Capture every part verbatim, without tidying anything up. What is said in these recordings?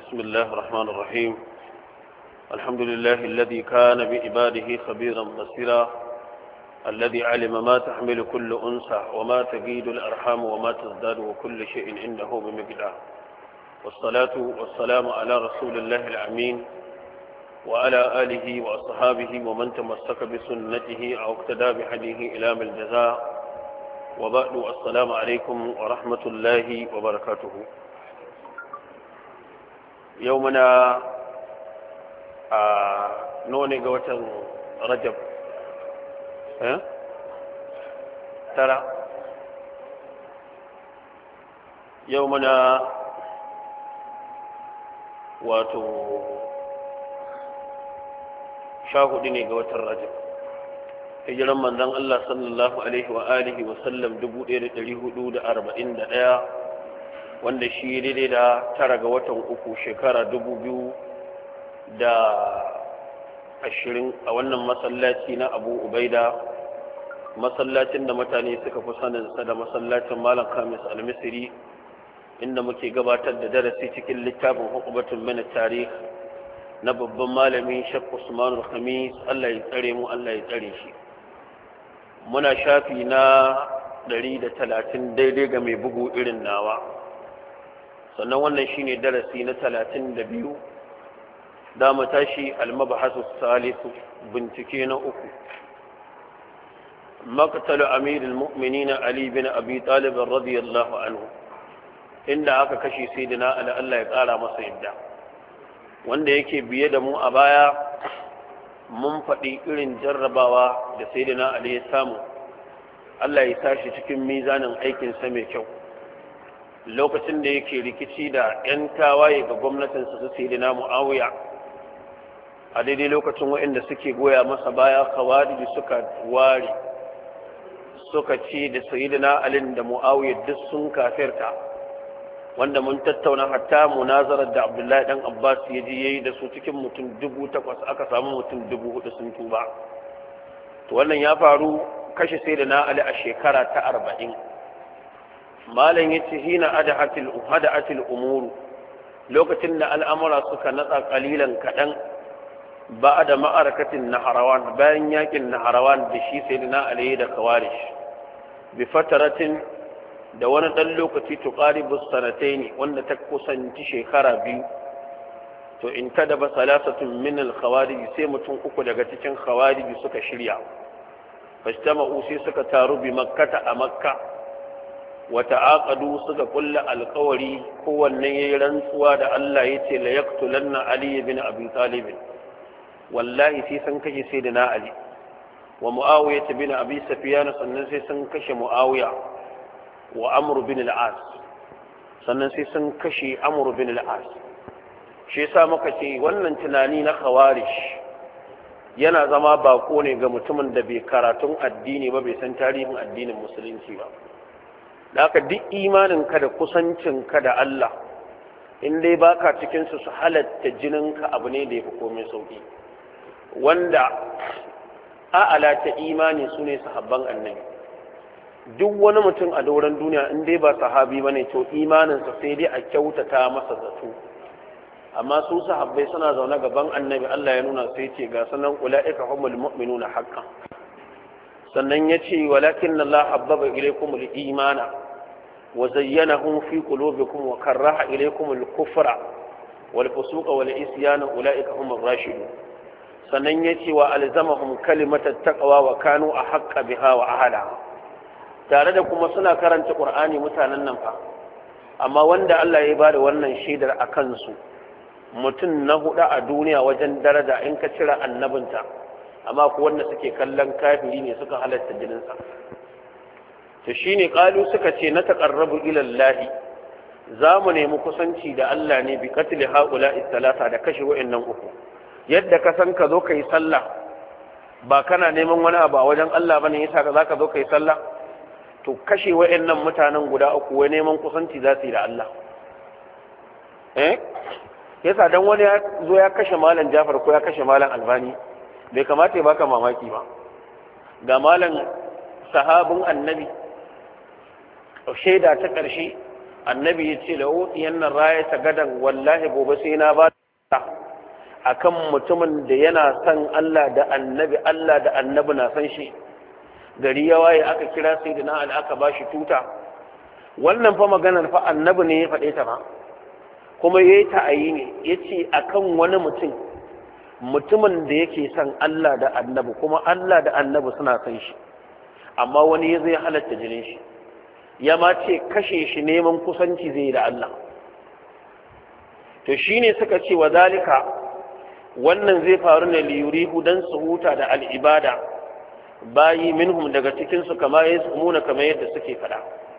بسم الله الرحمن الرحيم. الحمد لله الذي كان بعباده خبيرا بصيرا، الذي علم ما تحمل كل أنثى وما تغيض الأرحام وما تزداد وكل شيء عنده بمقدار، والصلاة والسلام على رسول الله الأمين وعلى آله وأصحابه ومن تمسك بسنته أو اقتدى بهديه إلى الجزاء، وبعد. السلام عليكم ورحمة الله وبركاته. يومنا نوني قوة رجب ها ترى يومنا واتو شاهد ne ga watan Rajab. Hijiran manzon Allah sallallahu alaihi wa alihi wa sallam dubu ɗaya da ɗari hudu da arba'in da ɗaya, wanda shi daidai da tara ga watan uku shekara dubu biyu da ashirin a wannan masallaci na Abu Ubaida, masallacin da mutane suka fi saninsa da masallacin Malam Kamis Al-Misri, inda muke gabatar da darasi cikin littafin Hukubatun min at-Tarikh na babban malami Sheikh Usman Al-Khamis. Allah ya tsare mu, Allah ya tsare shi. Muna shafi na ɗari da talatin daidai ga mai bugu irin nawa, sannan wannan shine darasi na talatin da biyu. Da mu tashi al-mabahasu salisu, bincike na uku, maqtalu amirul mu'minin Ali bin Abi Talib radiyallahu anhu, inda aka kashe sayyidina Ali, Allah ya kara masa yadda. Wanda yake biye da mu a baya mun faɗi irin jarrabawa da sayyidina Ali ya samu. Allah ya tashi cikin mizanin aikinsa mai kyau lokacin da yake rikici da 'yan tawaye ga gwamnatinsa su sayyidina Muawiya, a daidai lokacin waɗanda suke goya masa baya khawarij suka ware suka ce da sayyidina Ali da Muawiya duk sun kafirta, wanda mun tattauna hatta munazarar da Abdullahi dan Abbas ya ji yayi da su cikin mutum dubu takwas aka samu mutum dubu hudu sun tuba. To wannan ya faru kashe sayyidina Ali a shekara ta arba'in. Malam yace hina adahatil uhadatil umuru, lokacin da al'amura suka natsa kalilan kadan ba'da ma'arakatin Naharawan, bayan yakin Naharawan da shi sayyidina Ali da Khawarij, bi fataratin da wani ɗan lokaci tuqaribu sanataini, wanda ta kusanci shekara biyu. To in kada ba salasatun min al-khawarij, sai mutum uku daga cikin khawarij suka shirya, fastama'u sai suka taru bi makkata a makka, wa ta'aqadu suka kulla alƙawari, kowanne yayi rantsuwa da Allah yace la yaqtulanna Ali ibn Abi Talib, wallahi sai sun kashe sayyidina Ali, wa Muawiya ibn Abi Sufyan, sannan sai sun kashe Muawiya, wa Amr bin al-As, sannan sai sun kashe Amr bin al-As. Shi yasa muka ce wannan tunani na khawarij yana zama bako ne ga mutumin da bai karatun addini ba, bai san tarihin addinin musulunci ba. Haka duk imanin ka da kusancin ka da Allah, in dai baka cikin su su halatta jinin ka, abu ne da yafi komai sauki. Wanda a'ala ta imani sune sahabban annabi. Duk wani mutum a doron duniya in dai ba sahabi bane, to imaninsa sai dai a kyautata masa zato. Amma su sahabbai suna zaune gaban annabi, Allah ya nuna sai ce ga sanan ulaika humul mu'minuna haqqan. Sannan yace walakin Allah habbaba ilaykumul imana wa zayyanahu fi qulubikum wa karaha ilaykumul kufra wal fusuqa wal isyana ulaika humur rashidun. Sannan yace wa alzamahum kalimatat taqwa wa kanu ahqqa biha wa ahla. Tare da kuma suna karanta Qur'ani mutanen nan fa, amma wanda Allah ya bada wannan shaidar a kansu mutum na hudu a duniya wajen daraja in ka cira annabinta, amma ku wanda suke kallon kafiri ne suka halatta jininsa. To shine qalu suka ce na taqarrabu ila Allah, za mu nemi kusanci da Allah ne bi qatl haula'i salasa, da kashe wa'annan uku. Yadda ka san ka zo kai sallah ba kana neman wani abu a wajen Allah bane, yasa ka zaka zo kai sallah, to kashe wa'annan mutanen guda uku wai neman kusanci za su yi da Allah. Eh yasa dan wani ya zo ya kashe malam Jafar ko ya kashe malam Albani, bai kamata ya baka mamaki ba. Ga malam sahabin annabi shaida ta ƙarshe annabi ya ce lahu yannan raya ta gadan wallahi gobe sai na ba akan mutumin da yana son Allah da annabi Allah da annabi na san shi gari ya waye aka kira sayyidina Ali aka bashi tuta wannan fa maganar fa annabi ne ya faɗe ta ba kuma yayi ta'ayi ne yace akan wani mutum mutumin da yake son Allah da annabi kuma Allah da annabi suna san shi amma wani ya zai halatta jinin shi ya ma ce kashe shi neman kusanci zai da Allah to shine suka ce wa zalika wannan zai faru ne liyurihu dan su huta da al'ibada bayi minhum daga cikin su kama yasmuna kamar yadda suke fada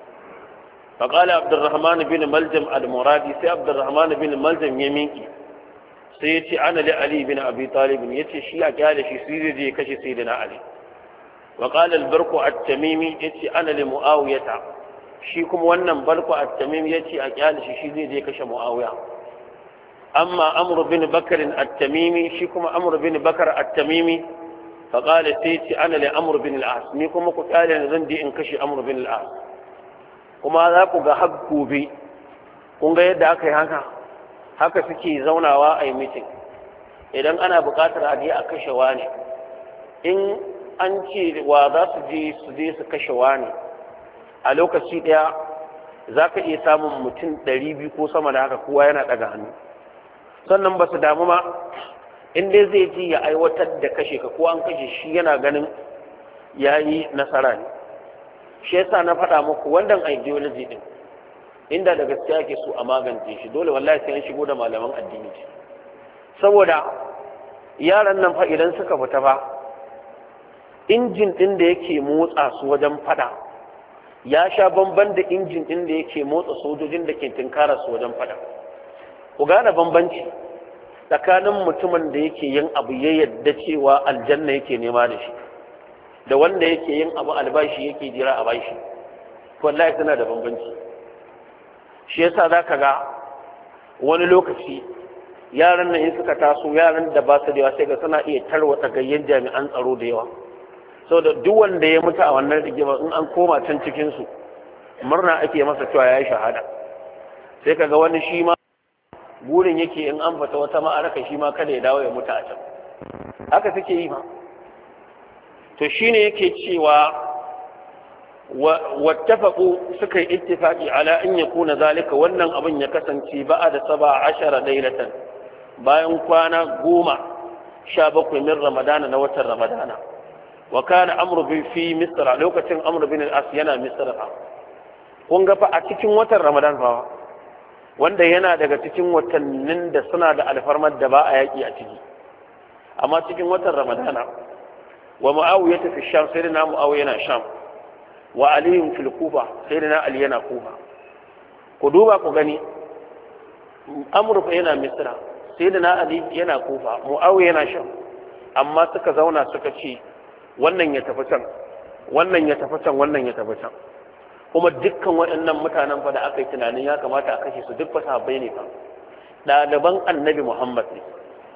فقال عبد الرحمن بن ملجم المرادي سي عبد الرحمن بن ملجم يمينكي سيتي انا لعلي بن ابي طالب يتي شي قال شي سيدي كشي سيدنا علي وقال البرق التميمي يتي انا لمعاويه shi kuma wannan barku at-tamim yace a kyale shi shi zai je kashe muawiya amma amr bin bakr at-tamimi shi kuma amr bin bakr at-tamimi fa qala sayti ana li amr bin al-as ni kuma ku kyale ne zan je in kashe amr bin al-as kuma za ku ga habbobi kun ga yadda aka yi haka haka suke zaunawa a yi meeting idan ana buƙatar a je a kashe wani in an ce wa za su je su je su kashe wani a lokaci ɗaya za ka iya samun mutum ɗari biyu ko sama da haka kowa yana ɗaga hannu sannan ba su damu ma in dai zai ji ya aiwatar da kashe ka ko an kashe shi yana ganin ya yi nasara ne shi yasa na faɗa muku wannan ideology din inda da gaskiya ke so a magance shi dole wallahi sai an shigo da malaman addini saboda yaran nan fa idan suka fita fa injin din da yake motsa su wajen faɗa ya sha bamban da injin din da yake motsa sojojin da ke tinkara su wajen faɗa ku gane bambanci tsakanin mutumin da yake yin abu ya yadda cewa aljanna yake nema da shi da wanda yake yin abu albashi yake jira a bashi wallahi suna da bambanci shi yasa zaka ga wani lokaci yaran nan in suka taso yaran da ba su da yawa sai ga suna iya tarwata gayyen jami'an tsaro da yawa saboda duk wanda ya mutu a wannan rigima in an koma can cikin su murna ake masa cewa ya yi shahada sai kaga wani shi ma burin yake in an fata wata ma'araka shi ma kada ya dawo ya mutu a can haka suke yi ma to shine yake cewa wattafaqu suka yi ittifaqi ala an yakuna zalika wannan abin ya kasance ba'a da saba ashara lailatan bayan kwana goma sha bakwai min ramadana na watan ramadana wa kana amru bi fi misra lokacin amru bin al-as yana misra kun ga fa a cikin watan ramadan fa wanda yana daga cikin watannin da suna da alfarmar da ba a yaki a ciki amma cikin watan ramadana wa muawiya fi sham sayyidina muawiya yana sham wa ali fil kufa sayyidina ali yana kufa ku duba ku gani amru fa yana misra sayyidina ali yana kufa muawiya yana sham amma suka zauna suka ce wannan ya tafi can wannan ya tafi can wannan ya tafi can kuma dukkan waɗannan mutanen fa da aka yi tunanin ya kamata a kashe su duk fa sahabbai ne fa ɗaliban annabi muhammad ne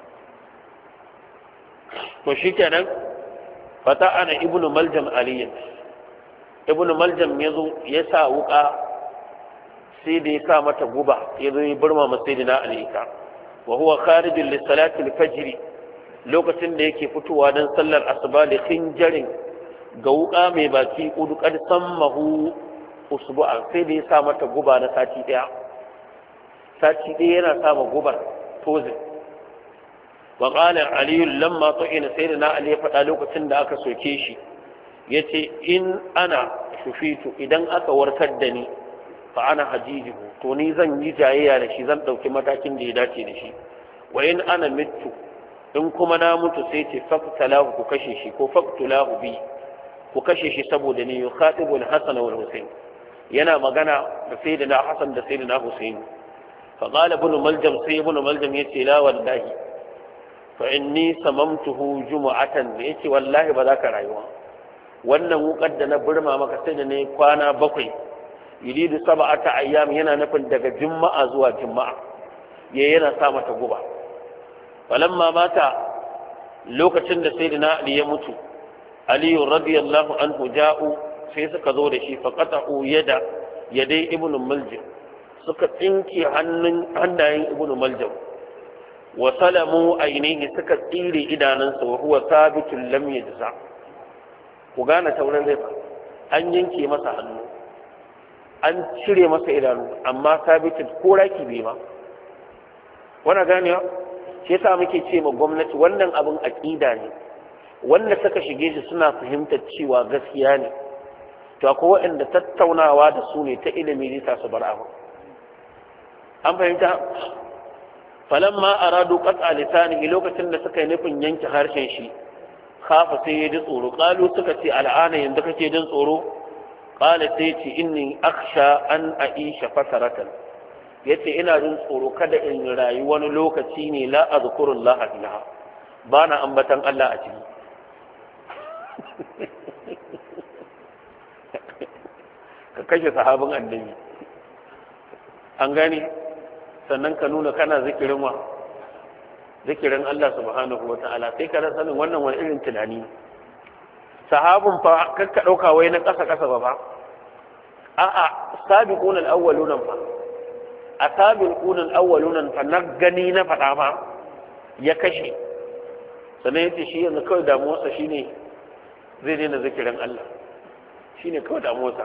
to shi kenan fata ana ibnu maljam aliyin ibnu maljam ya zo ya sa wuka sai da ya sa mata guba ya zo ya burma masayidina alika wa huwa kharijun li salati al-fajr lokacin da yake fitowa don sallar asuba da khinjarin ga wuka mai baki kudu kad sammahu usbu'a sai da ya sa mata guba na sati daya sati daya yana sa ma gubar tozin wa qala ali lamma tu'ina sayyidina ali ya faɗa lokacin da aka soke shi yace in ana shufitu idan aka warkar da ni fa ana hajijuhu to ni zan yi jayayya da shi zan dauki matakin da ya dace da shi wa in ana mittu in kuma na mutu sai ce faqtalahu ku kashe shi ko faqtulahu bi ku kashe shi saboda ni yukhatibu al-hasan wal husayn yana magana da sayyidina hasan da sayyidina husayn fa qala ibn maljam sai ibn maljam yace la wallahi fa inni samamtuhu jumu'atan yace wallahi ba za ka rayuwa wannan wukar da na burma maka sai da ne kwana bakwai yuridu sab'ata ayyam yana nufin daga juma'a zuwa juma'a ya yana sa mata guba falamma mata lokacin da sayyidina ali ya mutu ali radiyallahu anhu ja'u sai suka zo da shi faqata'u yada yadai ibnu maljam suka tsinke hannun hannayen ibnu maljam wa salamu ainihi suka tsire idanunsa wa huwa sabitun lam yajza ku gane tauran zai fa an yanke masa hannu an cire masa idanu amma sabitun ko raki bai ma wannan ganewa shi yasa muke ce ma gwamnati wannan abin aqida ne wanda suka shige shi suna fahimtar cewa gaskiya ne to akwai waɗanda tattaunawa da su ne ta ilimi ne ta su bar abu an fahimta falamma aradu qat'a lisanihi lokacin da suka yi nufin yanke harshen shi kafa sai ya ji tsoro qalu suka ce al'ana yanda kake jin tsoro qala sai ce inni akhsha an aisha fataratan yace ina jin tsoro kada in rayu wani lokaci ne la azkurullaha fiha bana ambatan Allah a ciki ka kashe sahabin annabi an gane sannan ka nuna kana zikirin wa zikirin Allah subhanahu wa ta'ala sai ka sanin wannan wani irin tunani sahabun fa kakka dauka wai na kasa kasa ba ba a'a sabiqun al-awwaluna fa asabiqun al-awwaluna fa na gani na fada fa ya kashe sannan yace shi yanzu kawai damuwarsa shine zai daina zikirin Allah shine kawai damuwarsa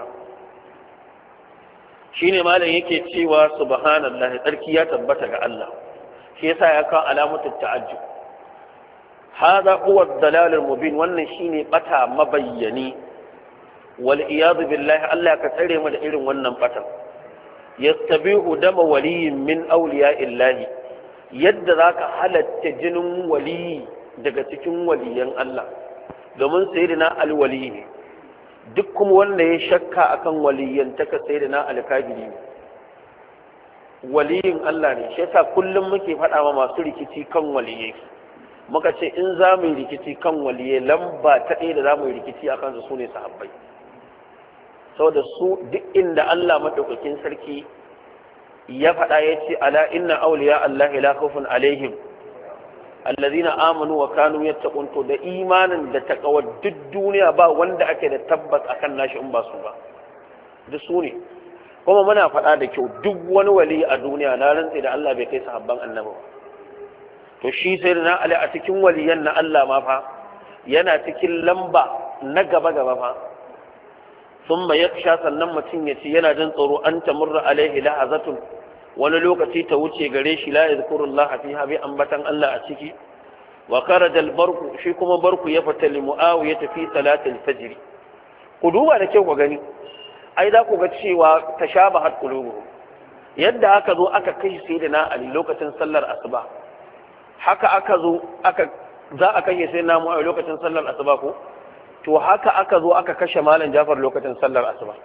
shine malam yake cewa subhanallahi tsarki ya tabbata ga Allah shi yasa ya kawo alamatu ta'ajjub hada huwa ad-dalal al-mubin wannan shine bata mabayyani wal iyad billahi Allah ka tsare mu da irin wannan bata yastabihu dama waliyin min awliya'illahi yadda zaka halatta jinin wali daga cikin waliyan Allah domin sayyidina al-wali ne duk kuma wanda ya shakka akan waliyyantaka sayyidina al-kabiri waliyin Allah ne shi yasa kullum muke faɗa ma masu rikici kan waliyai muka ce in za mu yi rikici kan waliyai lamba ta ɗaya da za mu yi rikici akan su sune sahabbai saboda su duk inda Allah madaukakin sarki ya faɗa ya ce ala inna awliya Allah la khawfun alaihim allazina amanu wa kanu yattaqun to da imanin da taqwa duk duniya ba wanda ake da tabbas akan nashi in ba su ba duk su ne kuma muna faɗa da kyau duk wani wali a duniya na rantsi da Allah bai kai sahabban annabi ba to shi sai na Ali a cikin waliyan na Allah ma fa yana cikin lamba na gaba gaba fa thumma yaksha sannan mutum ya ce yana jin tsoro an tamurra alaihi lahazatun wani lokaci ta wuce gare shi la yadhkurullah fiha bi ambatan Allah a ciki wa kharaja al-barqu shi kuma barku ya fita li muawiya fi salati al-fajr ku duba da kyau ku gani ai za ku ga cewa tashabahat qulubuhum yadda aka zo aka kai sayyidina Ali lokacin sallar asuba haka aka zo aka za a kashe sayyidina Muawiya lokacin sallar asuba ko to haka aka zo aka kashe malam Jafar lokacin sallar asuba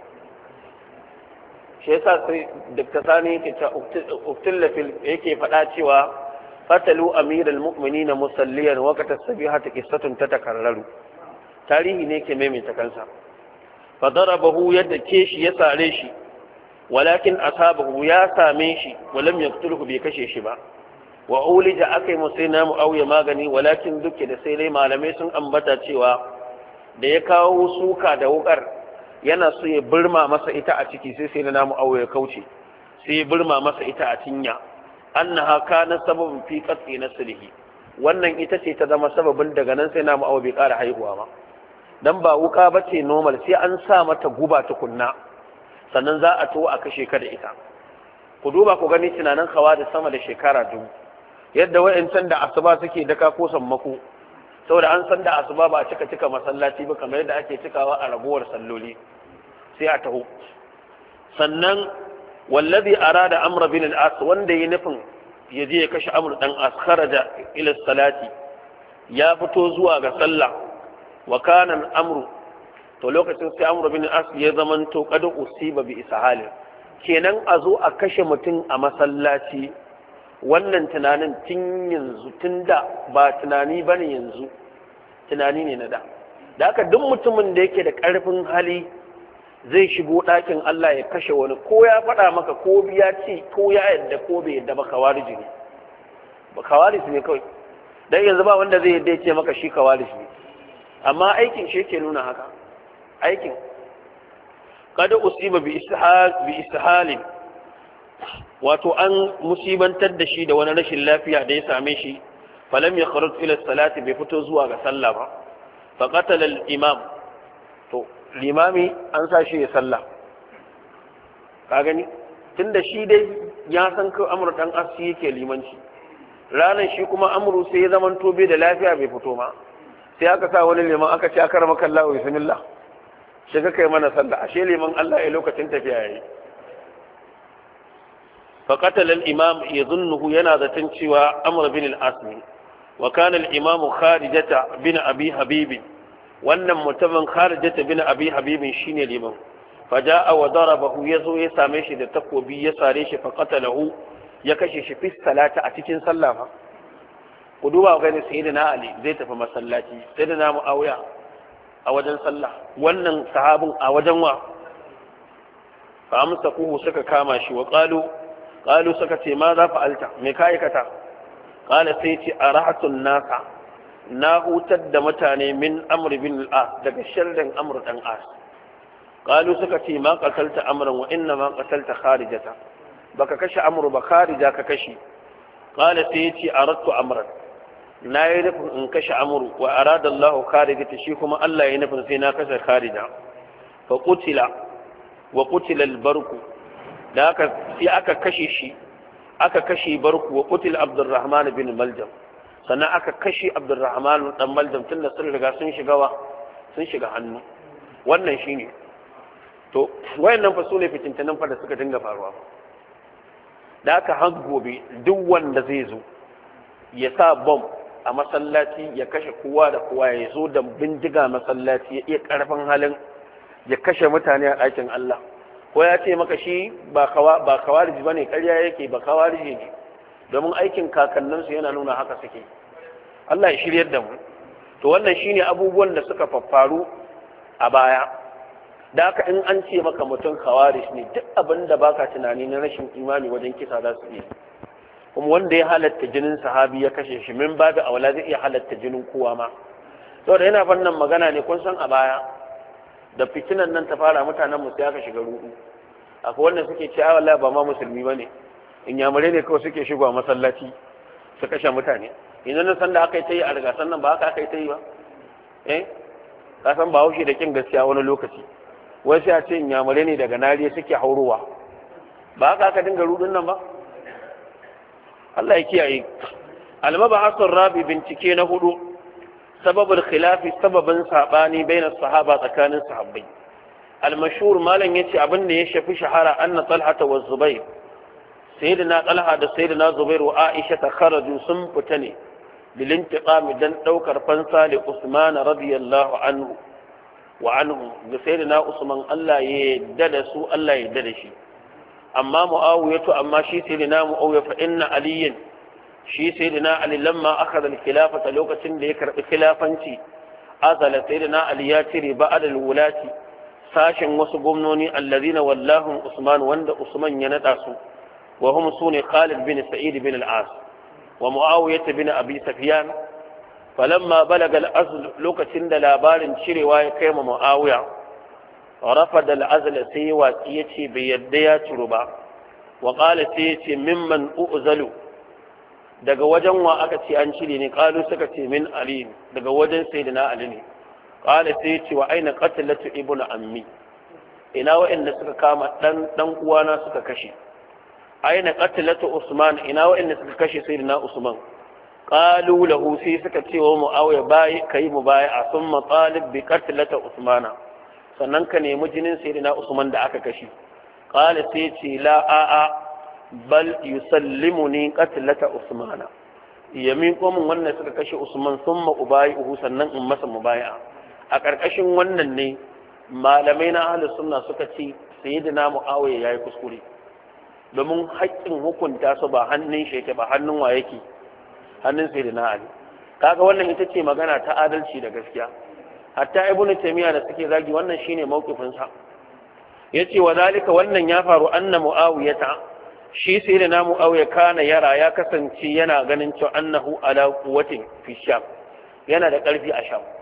shi yasa sai Dr. Sani yake ta uktillafil yake faɗa cewa fatalu amiral mu'minina musalliyan waqta sabihati qissatun tatakarraru tarihi ne ke maimaita kansa fadarabahu yadda ke shi ya sare shi walakin asabahu ya same shi walam yaqtuluhu bai kashe shi ba wa ulija akai musaina muawiya magani walakin duke da sai dai malamai sun ambata cewa da ya kawo suka da wukar yana so ya burma masa ita a ciki sai sai na muawiya kauce sai ya burma masa ita a cinya annaha kana sababun fi qat'i naslihi wannan ita ce ta zama sababin daga nan sai na muawiya bai ƙara haihuwa ba dan ba wuka bace normal sai an sa mata guba tukunna sannan za a to a kashe ka da ita ku duba ku gani tunanin kawa da sama da shekara dubu yadda wayancan da asuba suke daka ko sammako saboda an san da asuba ba a cika cika masallaci ba kamar yadda ake cikawa a ragowar salloli sai a taho sannan wallazi arada amr bin al-as wanda yi nufin ya je ya kashe amr dan as kharaja ila salati ya fito zuwa ga sallah wa kana al-amru to lokacin sai amr bin al-as ya zamanto qad usiba bi ishal kenan a zo a kashe mutum a masallaci wannan tunanin tun yanzu tun da ba tunani ba ne yanzu tunani ne na da da haka duk mutumin da yake da ƙarfin hali zai shigo ɗakin Allah ya kashe wani ko ya faɗa maka ko ya ce ko ya yadda ko bai yadda ba kawariji ne ba kawariji ne kawai dan yanzu ba wanda zai yadda ya ce maka shi kawariji ne amma aikin shi yake nuna haka aikin kada usiba bi istihal bi istihalin wato an musibantar da shi da wani rashin lafiya da ya same shi falam ya kharuj ila salati bai fito zuwa ga sallah ba fa qatala al imam to limami an sa shi ya sallah ka gani tunda shi dai ya san ko amru dan asi yake limanci ranar shi kuma amru sai ya zaman tobe da lafiya bai fito ma sai aka sa wani liman aka ce akar maka Allah bismillah shiga kai mana sallah ashe liman Allah ya lokacin tafiya yayi fa qatala al imam yadhunnu yana zaton cewa amr bin al asmi wa kana al imam kharijata bin abi habib wannan mutumin kharijata bin abi habib shine liman faja'a wa darabahu yazo ya same shi da takobi ya sare shi fa qatalahu ya kashe shi fi salata a cikin sallah fa ku duba gani sayyidina ali zai tafi masallaci sayyidina muawiya a wajen sallah wannan sahabin a wajen wa fa amsakuhu suka kama shi wa qalu qalu suka ce ma za fa'alta me kai kata qala sai ce arahatun nasa na hutar da mutane min amr bin al-as daga sharrin amr dan as qalu suka ce ma qatalta amran wa inna ma qatalta kharijata baka kashe amru ba kharija ka kashe qala sai yace aradtu amran na yi nufin in kashe amru wa arada Allah kharijata shi kuma Allah ya nufin sai na kashe kharija fa qutila wa qutila al-barku da aka sai aka kashe shi aka kashe barku wa qutila Abdurrahman bin Maljam sannan aka kashe Abdurrahman dan Maljam tunda sun riga sun shiga wa sun shiga hannu wannan shine to wayannan fa sune fitintanan fa da suka dinga faruwa da aka har gobe duk wanda zai zo ya sa bom a masallaci ya kashe kowa da kowa ya zo da bindiga masallaci ya iya karfin halin ya kashe mutane a ɗakin Allah ko ya ce maka shi ba kawa ba kawariji bane ƙarya yake ba kawariji ne domin aikin kakanninsu yana nuna haka suke Allah ya shiryar da mu to wannan shine abubuwan da suka faffaru a baya da haka in an ce maka mutum khawarij ne duk abin da baka tunani na rashin imani wajen kisa za su iya kuma wanda ya halatta jinin sahabi ya kashe shi min babu awla zai iya halatta jinin kowa ma saboda yana fannin magana ne kun san a baya da fitinan nan ta fara mutanen mu sai aka shiga ruɗu akwai wanda suke cewa wallahi ba ma musulmi bane in yamare ne kawai suke shigowa masallaci su kashe mutane idan na san da aka yi ta yi a rigasan nan ba haka aka yi ta yi ba eh ka san ba haushi da kin gaskiya wani lokaci wai sai a ce nyamare ne daga nariya suke haurowa ba haka aka dinga rudin nan ba Allah ya kiyaye al-mabahasur rabi bincike na hudu sababul khilafi sababin sabani baina sahaba tsakanin sahabbai al-mashhur malan yace abin da ya shafi shahara anna talha wa zubair sayyidina talha da sayyidina zubair wa aisha ta kharaju sun fita ne lilintiqam dan daukar fansa li usman radiyallahu anhu wa anhu da sayyidina usman Allah ya yadda da su Allah ya yadda da shi amma muawiyatu amma shi sayyidina muawiya fa inna aliyin shi sayyidina ali lamma akhadha al-khilafata lokacin da ya karbi khilafanci azala sayyidina ali ya tire ba'da al-wulati sashin wasu gwamnoni alladhina wallahu usman wanda usman ya nada su wa hum suni khalid bin sa'id bin al-as wa muawiyah bin abi sufyan falamma balaga al-azl lokacin da labarin cirewa ya kai ma muawiya rafada al-azl sai waki yace bai yadda ya ciro ba wa qala sai yace mimman uzalu daga wajen wa aka ce an cire ne qalu suka ce min ali daga wajen sayyidina ali ne qala sai yace wa aina qatlatu ibnu ammi ina wa'anda suka kama dan dan uwana suka kashe aina qatlatu usman ina wa'anda suka kashe sayyidina usman qalu lahu sai suka ce wa muawiya bai kai mu bai a summa talib bi qatlata usmana sannan ka nemi jinin sayyidina usman da aka kashe qala sai ce la a a bal yusallimuni qatlata usmana yamin ko mun wannan suka kashe usman summa ubai'uhu sannan in masa mubai'a a karkashin wannan ne malamai na ahlus sunna suka ce sayyidina muawiya yayi kuskure domin haƙƙin hukunta su ba hannun shi yake ba hannun wa yake hannun sayyidina ali kaga wannan ita ce magana ta adalci da gaskiya hatta ibnu taymiya da suke zagi wannan shine mawqifin sa yace wa zalika wannan ya faru anna muawiyata shi sayyidina muawiya kana yara ya kasance yana ganin cewa annahu ala quwwatin fi sham yana da ƙarfi a sham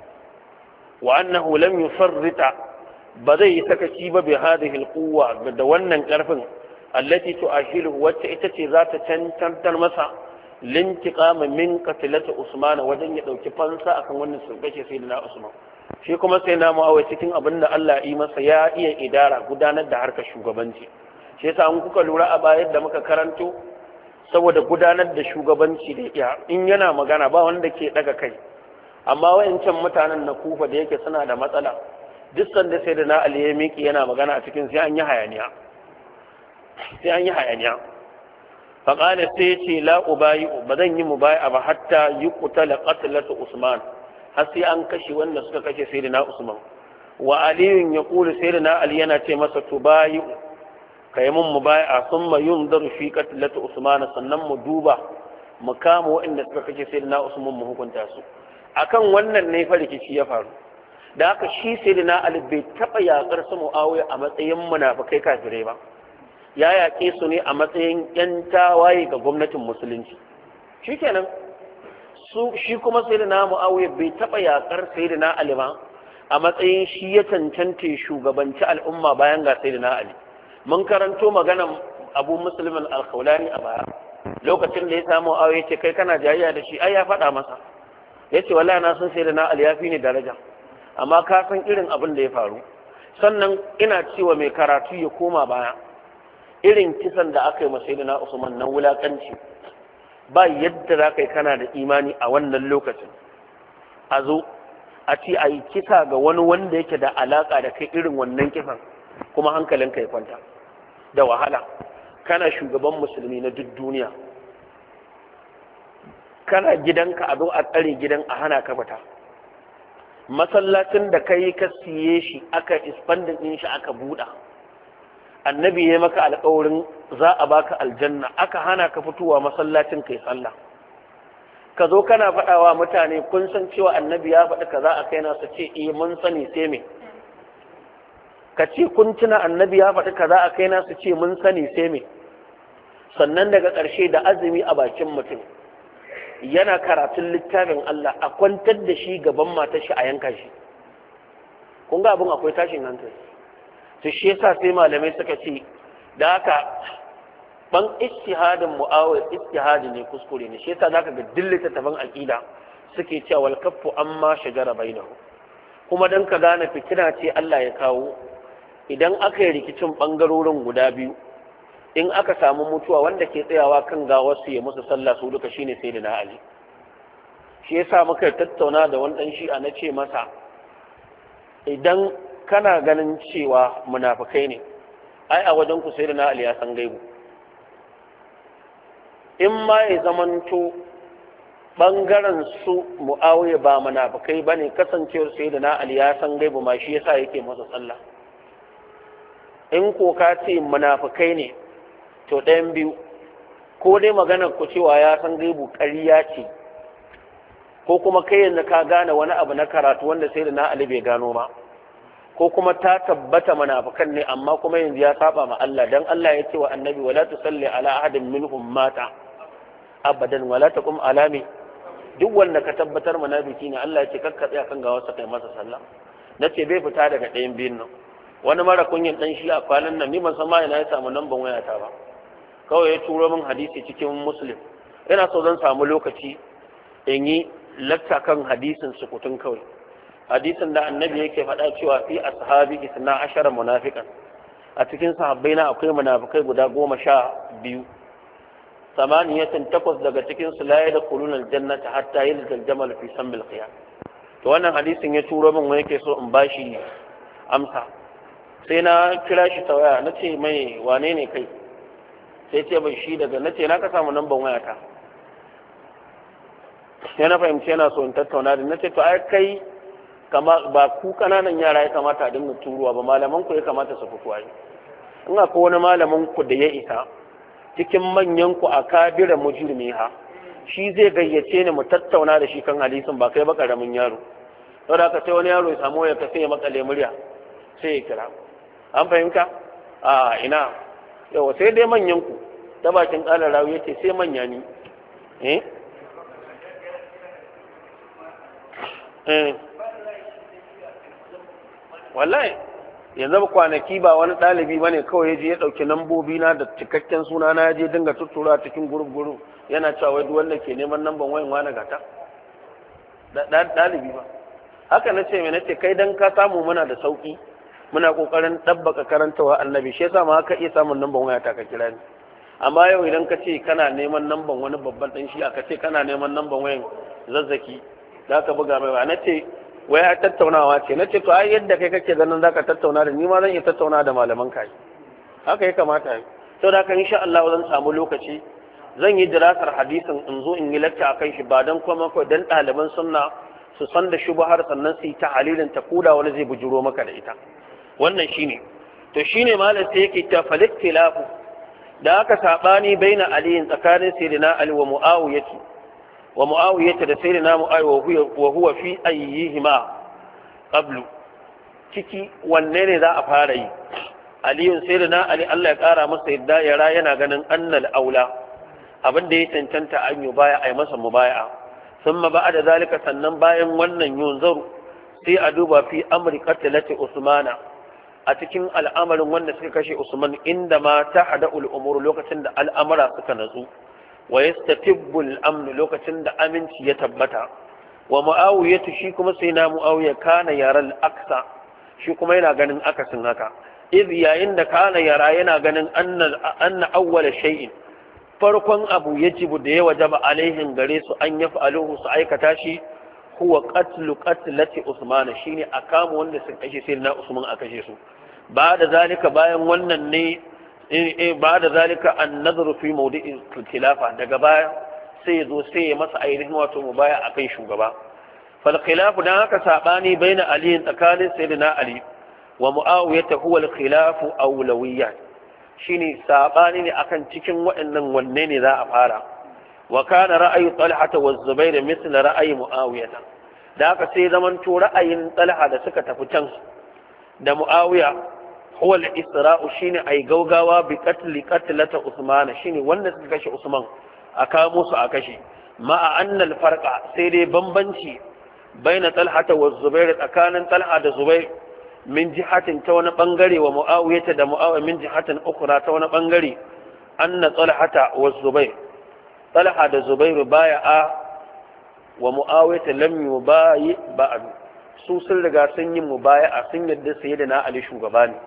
wa annahu lam yufarrita ba zai yi sakaci ba bi hadhihi alquwwa da wannan ƙarfin allati tu'ahilu wacce ita ce za ta cancantar masa lintiqama min qatlati usman wajen ya dauki fansa akan wannan sulbace sayyidina usman shi kuma sai na mu'awai cikin abin da Allah yi masa ya iya idara gudanar da harkar shugabanci shi yasa an kuka lura a bayan da muka karanto saboda gudanar da shugabanci da iya in yana magana ba wanda ke daga kai amma wayancan mutanen na kufa da yake suna da matsala duk sanda sai da na Ali ya miki yana magana a cikin sai an yi hayaniya sai an yi hayaniya faqala sai ce la ubayi ba zan yi mubai'a ba hatta yuqtala qatlatu usman har sai an kashe wanda suka kashe sayyidina usman wa aliyun yaqulu sayyidina ali yana ce masa tubayi kai mun mubai'a thumma yunzaru fi qatlatu usman sannan mu duba mu kama wanda suka kashe sayyidina usman mu hukunta su akan wannan ne fa rikici ya faru da haka shi sayyidina ali bai taba yakar su muawiya a matsayin munafikai kafirai ba ya yaƙe su ne a matsayin yan tawaye ga gwamnatin musulunci shikenan su shi kuma sayyidina muawiya bai taba yakar sayyidina ali ba a matsayin shi ya cancanta shugabanci al'umma bayan ga sayyidina ali mun karanto maganan abu muslim al-khawlani a baya lokacin da ya samu muawiya ce kai kana jayayya da shi ai ya faɗa masa yace wallahi na san sayyidina ali ya fi ni daraja amma ka san irin abin da ya faru sannan ina cewa mai karatu ya koma baya irin kisan da aka yi masa sayyidina usman nan wulakanci ba yadda za ka yi kana da imani a wannan lokacin a zo a ce a yi kisa ga wani wanda yake da alaƙa da kai irin wannan kisan kuma hankalinka ya kwanta da wahala kana shugaban musulmi na duk duniya kana gidanka a zo a tsare gidan a hana ka fita masallacin da kai ka siye shi aka isfandin ɗin shi aka buɗa annabi ya maka alƙawarin za a baka aljanna aka hana ka fitowa masallacin kai sallah ka zo kana faɗawa mutane kun san cewa annabi ya faɗi kaza a kaina su ce eh mun sani sai me ka ce kun tuna annabi ya faɗi kaza a kaina su ce mun sani sai me sannan daga ƙarshe da azumi a bakin mutum yana karatun littafin Allah a kwantar da shi gaban matar shi a yanka shi kun ga abin akwai tashin hankali to shi yasa sai malamai suka ce da haka ban ijtihadin mu'awiyah ijtihadi ne kuskure ne shi yasa zaka ga dillita taban aqida suke cewa wal kaffu amma shajara bainahu kuma dan ka gane fitina ce Allah ya kawo idan aka yi rikicin bangarorin guda biyu in aka samu mutuwa wanda ke tsayawa kan gawar su ya musu sallah su duka shine sayyidina Ali shi yasa muka tattauna da wani dan shi'a na ce masa idan kana ganin cewa munafikai ne ai a wajen ku sayyidina Ali ya san gaibu in ma ya zamanto bangaren su Muawiya ba munafikai bane kasancewar sayyidina Ali ya san gaibu ma shi yasa yake masa sallah in ko ka ce munafikai ne to ɗayan biyu ko dai maganar ku cewa ya san gaibu ƙarya ce ko kuma kai yanzu ka gane wani abu na karatu wanda sayyidina Ali bai gano ba ko kuma ta tabbata munafikan ne amma kuma yanzu ya saba ma Allah dan Allah ya ce wa annabi wala tusalli ala ahadin minhum mata abadan wala taqum alami duk wanda ka tabbatar munafiki ne Allah ya ce kakka tsaya kan ga wasu kai masa sallah nace bai fita daga ɗayan biyun nan wani mara kunyin dan shi a kwanan nan ni ban san ma ina ya samu lambar wayata ba kawai ya turo min hadisi cikin muslim ina so zan samu lokaci in yi lakta kan hadisin sukutun kawai hadisin da annabi yake faɗa cewa fi ashabi isna ashara munafiqan a cikin sahabbai na akwai munafikai guda goma sha biyu samaniyatan takwas daga cikin su la yadkhuluna aljannata hatta yalqa aljamal fi sambil qiyam to wannan hadisin ya turo min wani yake so in bashi amsa sai na kira shi ta waya nace mai wane ne kai sai ce bai shi daga nace na ka samu namban wayata sai na fahimci yana so in tattauna da nace to ai kai kama ba ku kananan yara ya kamata a dinga turuwa ba malaman ku ya kamata su fito ai in akwai wani malamin ku da ya isa cikin manyan ku a kabira mujrimi ha shi zai gayyace ni mu tattauna da shi kan hadisin ba kai ba karamin yaro saboda haka sai wani yaro ya samu ya kace ya makale murya sai ya kira an fahimta a ina yawa sai dai manyan ku ta bakin ƙalar rawu yace sai manya ni eh eh wallahi yanzu kwanaki ba wani ɗalibi ba ne kawai ya je ya ɗauki lambobi na da cikakken suna na je dinga tuttura cikin gurub gurub yana cewa wai duk wanda ke neman lamban wayan wani gata ɗalibi ba haka na ce mai na ce kai dan ka samu muna da sauki muna kokarin ɗabbaka karantawa annabi shi yasa ma haka iya samun lamban waya ta ka kira ni amma yau idan ka ce kana neman lamban wani babban ɗan shi aka ce kana neman lamban wayan zazzaki za ka buga mai ba na ce wai a tattaunawa ce na ce to ai yadda kai kake ganin zaka tattauna da ni ma zan iya tattauna da malaman kai haka ya kamata yi to da kan insha Allah zan samu lokaci zan yi dirasar hadisin in zo in yi lacca akan shi ba dan kuma ko dan ɗaliban sunna su san da shubhar sannan su yi ta halilin ta kuda wani zai bujuro maka da ita wannan shine to shine malam sai yake ta faliktilafu da aka sabani baina aliyin tsakanin sayyidina ali wa muawiyah wa mu'awiyah da sayyidina mu'awiya wa huwa fi ayyihima qablu ciki wanne ne za a fara yi aliyun sayyidina ali Allah ya kara masa yadda yara yana ganin annal aula abin da ya cancanta an yi baya ai masa mubaya thumma ba'da zalika sannan bayan wannan yunzaru sai a duba fi amri qatlati usmana a cikin al'amarin wanda suka kashe usman inda ma tahada al-umur lokacin da al'amara suka natsu wa yastatibbu al-amn lokacin da aminci ya tabbata wa muawiyah shi kuma sai na muawiya kana yaran aksa shi kuma yana ganin akasin haka idh yayin da kana yara yana ganin anna anna awwal shay'in farkon abu yajibu da ya wajaba alaihin gare su an yaf'aluhu su aikata shi huwa qatlu qatlati usman shine akamu wanda sun kashe sai na usman a kashe su ba da zalika bayan wannan ne ba da zalika an nazaru fi mawdi'il khilafa daga baya sai zo sai ya masa ainihin wato mubaya akan shugaba fal khilafu dan haka sabani baina ali tsakanin sayyidina ali wa muawiyah huwa al khilafu awlawiyyan shine sabani ne akan cikin waɗannan wanne ne za a fara wa kana ra'ayu talha wa zubair misl ra'ayi muawiyah da haka sai zaman to ra'ayin talha da suka tafi can da muawiya huwa al-isra'u shine ai gaugawa bi qatli qatlata usman shine wanda suka kashe usman a kamo su a kashe ma'a anna al-farqa sai dai bambanci baina talha wa zubair tsakanin talha da zubair min jihatin ta wani bangare wa muawiyah da muawiya min jihatin ukhra ta wani bangare anna talha wa zubair talha da zubair bai'a wa muawiyah lam yubayi ba'd su sun riga sun yi mubaya'a sun yadda sayyidina ali shugaba ne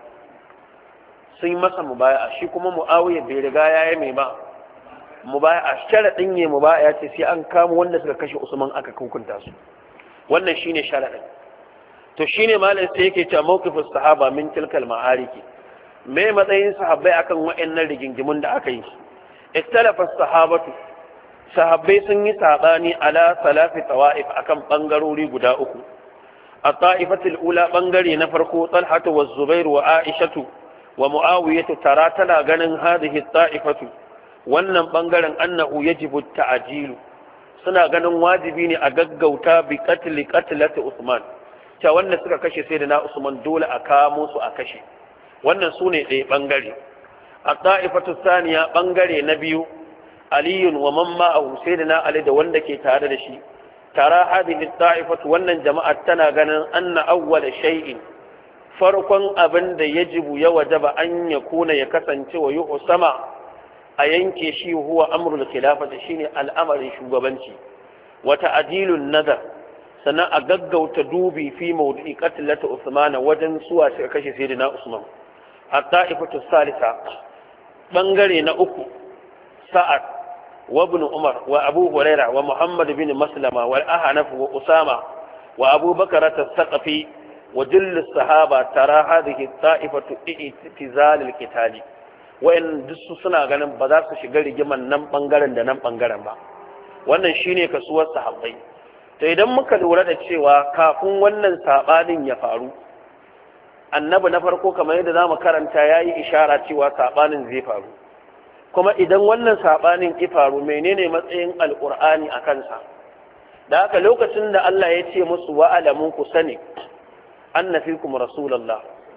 sun yi masa mubaya'a shi kuma muawiya bai riga ya yi mai ba mubaya'a sharadin yi mubaya'a ce sai an kamo wanda suka kashe usman aka hukunta su wannan shine sharadin to shine malam sai yake cewa mawqifus sahaba min tilkal ma'ariki me matsayin sahabbai akan wayannan rigingimun da aka yi ikhtalafa sahabatu sahabbai sun yi sabani ala salafi tawa'if akan bangarori guda uku at-ta'ifatul ula bangare na farko talha wa zubair wa aishatu wa muawiyah tara tana ganin hadhihi at-ta'ifatu wannan bangaren annahu yajibu at-ta'jilu suna ganin wajibi ne a gaggauta bi qatli qatlati usman ta wanda suka kashe sayyidina usman dole a kamo su a kashe wannan sune ɗaya bangare at-ta'ifatu thaniya bangare na biyu aliyun wa man ma'ahu sayyidina ali da wanda ke tare da shi tara hadhihi at-ta'ifatu wannan jama'a tana ganin anna awwal shay'in farkon abin da yajibu ya wajaba an ya kuna ya kasance wa yuhsama a yanke shi huwa amrul khilafati shine al'amarin shugabanci wa ta'dilun nazar sannan a gaggauta dubi fi mawdi'i qatlati usman wajen suwa suka kashe sayyidina usman at-ta'ifatu salisa bangare na uku sa'ad wa ibn umar wa abu hurairah wa muhammad bin maslama wal ahnaf wa usama wa abu bakr as-saqafi wa jull as-sahaba tara hadhihi at-ta'ifatu i'tizal al-qital wa in dusu suna ganin ba za su shiga rigiman nan bangaren da nan bangaren ba wannan shine kasuwar sahabbai to idan muka lura da cewa kafin wannan sabanin ya faru annabi na farko kamar yadda zamu karanta yayi ishara cewa sabanin zai faru kuma idan wannan sabanin ya faru menene matsayin alqur'ani a kansa da haka lokacin da Allah ya ce musu wa alamun ku sani anna fikum rasulullah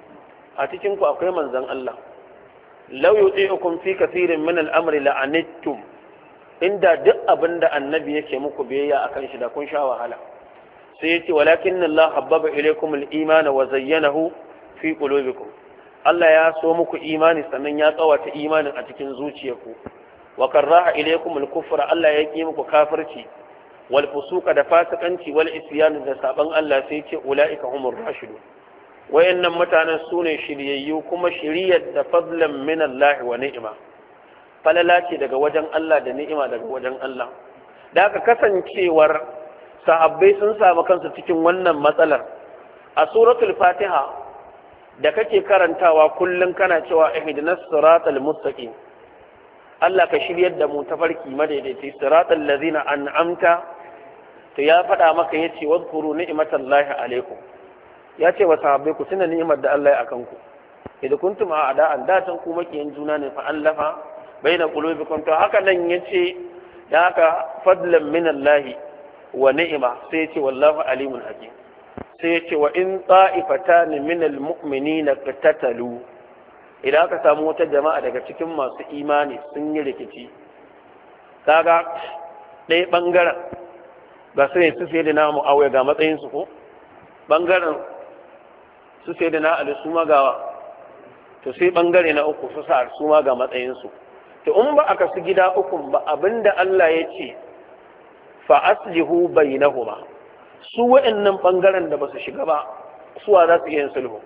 a cikin ku akwai manzon Allah law yuti'ukum fi kathirin min al-amri la'anittum inda duk abinda annabi yake muku biyayya akan shi da kun sha wahala sai yace walakin Allah habbaba ilaykum al-iman wa zayyanahu fi qulubikum Allah ya so muku imani sannan ya tsawata imanin a cikin zuciyarku wa karaha ilaykum al-kufra Allah ya ki muku kafirci wal fusuqa da fasikanci wal isyan da saban Allah sai ce ulaika humur rashidun wayannan mutanen sune shiryayyu kuma shiriyar da fadlan min Allah wa ni'ma falala ce daga wajen Allah da ni'ima daga wajen Allah da aka kasancewar sahabbai sun samu kansu cikin wannan matsalar a suratul fatiha da kake karantawa kullum kana cewa ihdinas siratal mustaqim Allah ka shiryar da mu tafarki madaidaici siratal ladzina an'amta to ya faɗa maka yace wadhkuru ni'matallahi alaikum yace wa sahabbai ku tuna ni'imar da Allah ya akan ku idan kuntum a'da'an da tan ku makiyan juna ne fa allafa baina qulubikum to haka nan yace da haka fadlan minallahi wa ni'ima sai yace wallahu alimun hakim sai ya ce wa in ta'ifatan min almu'minina qatatalu idan aka samu wata jama'a daga cikin masu imani sun yi rikici kaga dai bangaren ba sai su sai da namu aure ga matsayin su ko bangaren su sai da na ali su magawa to sai bangare na uku su sa su ma ga matsayin su to in ba aka su gida uku ba abinda Allah ya ce fa aslihu bainahuma su wa'annan ɓangaren da ba su shiga ba suwa za su iya yin sulhu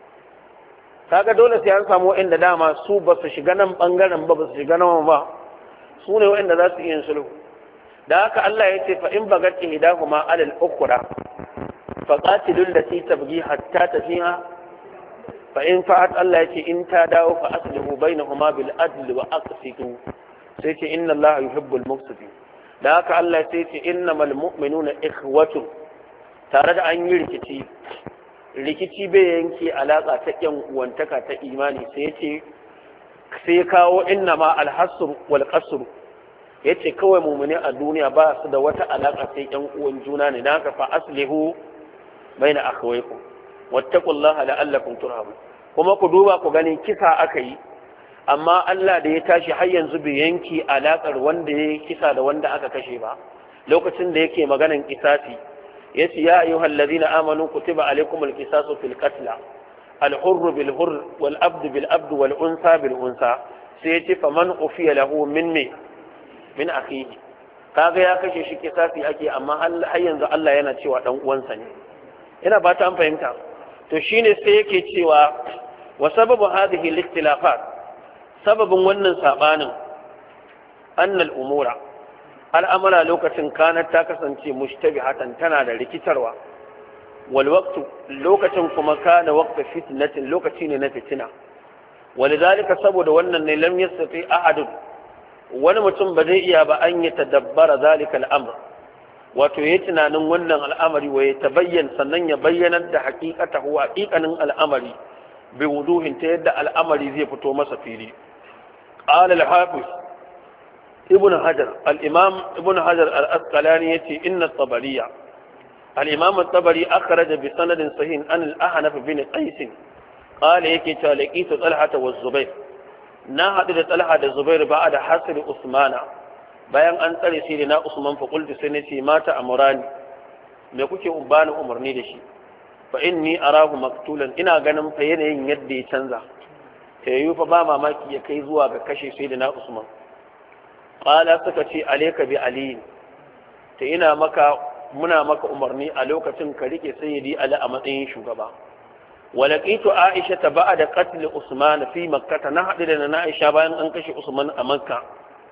kaga dole sai an samu wa'anda dama su ba su shiga nan ɓangaren ba ba su shiga nan ba su ne wa'anda za su iya yin sulhu da haka Allah ya ce fa in bagat ihdahuma ala al-ukhra fa qatilul lati tabghi hatta tafiha fa in fa'at Allah ya ce in ta dawo fa aslihu bainahuma bil adl wa aqsitu sai ce inna Allah yuhibbul muqsitin da haka Allah sai ce innamal mu'minuna ikhwatun tare da an yi rikici rikici bai yanke alaƙa ta ƴan uwantaka ta imani sai ce sai kawo inna ma alhasr wal qasr yace kawai mu'mini a duniya ba su da wata alaƙa sai ƴan uwan juna ne dan haka fa aslihu baina akhawaykum wattaqullaha la'allakum turhamun kuma ku duba ku gani kisa aka yi amma Allah da ya tashi har yanzu bai yanke alaƙar wanda ya kisa da wanda aka kashe ba lokacin da yake maganan kisasi yace ya ayyuhal ladina amanu kutiba alaykumul qisasu fil qatl al hurr bil hurr wal abd bil abd wal unsa bil unsa sai yace faman ufiya lahu min me min akhihi kaga ya kashe shi kisasi ake amma har yanzu Allah yana cewa dan uwansa ne ina ba ta an fahimta to shine sai yake cewa wa sababu hadhihi al ikhtilafat sababin wannan sabanin annal umura al'amura lokacin kanar ta kasance mushtabihatan tana da rikitarwa wal waqtu lokacin kuma kana waqtu fitnatin lokaci ne na fitina walidalika saboda wannan ne lam yastati ahadun wani mutum ba zai iya ba an yi tadabbara zalika al'amr wato yayi tunanin wannan al'amari wa ya tabayyan sannan ya bayyanar da haqiqatahu haqiqanin al'amari bi wuduhin ta yadda al'amari zai fito masa fili qala al-hafiz ابن حجر الإمام ابن حجر الأسقلاني يتي إن الطبرية الإمام الطبري أخرج بسند صحيح عن الأحنف بن قيس قال يكي لقيت طلحة والزبير ناهد طلحة الزبير بعد حصر عثمان bayan an tsare shi na Usman fa qultu sai nace mata amrani me kuke umbani umarni da shi fa inni arahu maktulan ina ganin fa yanayin yadda ya canza tayu fa ba mamaki ya kai zuwa ga kashe sai na Usman qala suka ce alayka bi ali ta ina maka muna maka umarni a lokacin ka rike sayyidi ali a matsayin shugaba walaqitu aisha ba'da qatl usman fi makkah na hadu da na aisha bayan an kashe usman a makka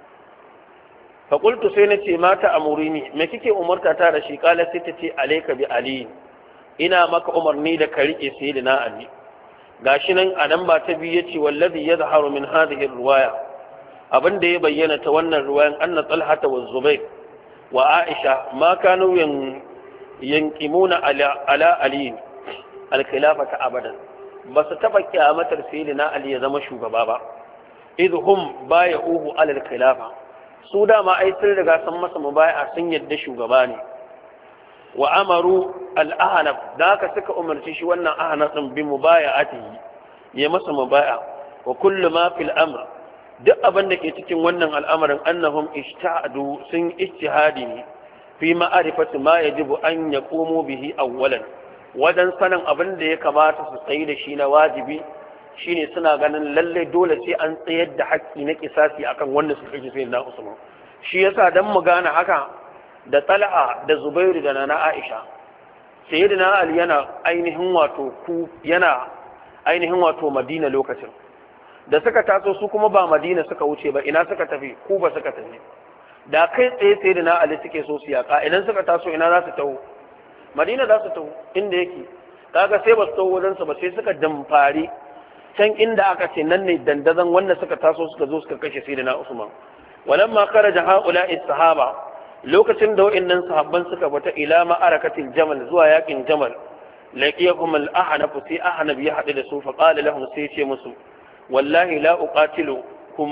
fa qultu sai nace mata amurini me kike umarta ta da shi qala sai ta ce alayka bi ali ina maka umarni da ka rike sayyidina ali gashi nan a nan ba ta biyu yace wallazi yadhharu min hadhihi riwaya abin da ya bayyana ta wannan ruwayan anna talhata wa zubair wa aisha ma kanu yanqimuna ala ala ali al-khilafata abadan ba su taba kiyamatar sayyidina ali ya zama shugaba ba idhum bay'uhu ala al-khilafa su da ma ai sun riga sun masa mubai'a sun yadda shugaba ne wa amaru al-ahnaf da haka suka umarci shi wannan ahnaf din bi mubai'atihi ya masa mubai'a wa kullu ma fil amr duk abin da ke cikin wannan al'amarin annahum ishtahadu sun ijtihadi ne fi ma'arifati ma yajibu an yaqumu bihi awwalan wajen sanin abin da ya kamata su tsayi da shi na wajibi shine suna ganin lalle dole sai an tsayar da haƙƙi na kisasi akan wanda suka kashe sayyidina Usman shi yasa dan mu gane haka da Talha da Zubairu da Nana Aisha sayyidina Ali yana ainihin wato ku yana ainihin wato Madina lokacin da suka taso su kuma ba Madina suka wuce ba ina suka tafi Kuba suka tafi da kai tsaye sayyidina Ali suke so su yaka idan suka taso ina za su taho Madina za su taho inda yake kaga sai ba su taho wajen sa ba sai suka damfari can inda aka ce nan ne dandazan wanda suka taso suka zo suka kashe sayyidina Usman walamma kharaja haula'i sahaba lokacin da wa'annan sahabban suka bata ila ma'arakatil jamal zuwa yakin jamal laqiyahum al-ahnaf sai ahnaf ya hadu da su fa qala lahum sai ce musu wallahi la uqatilukum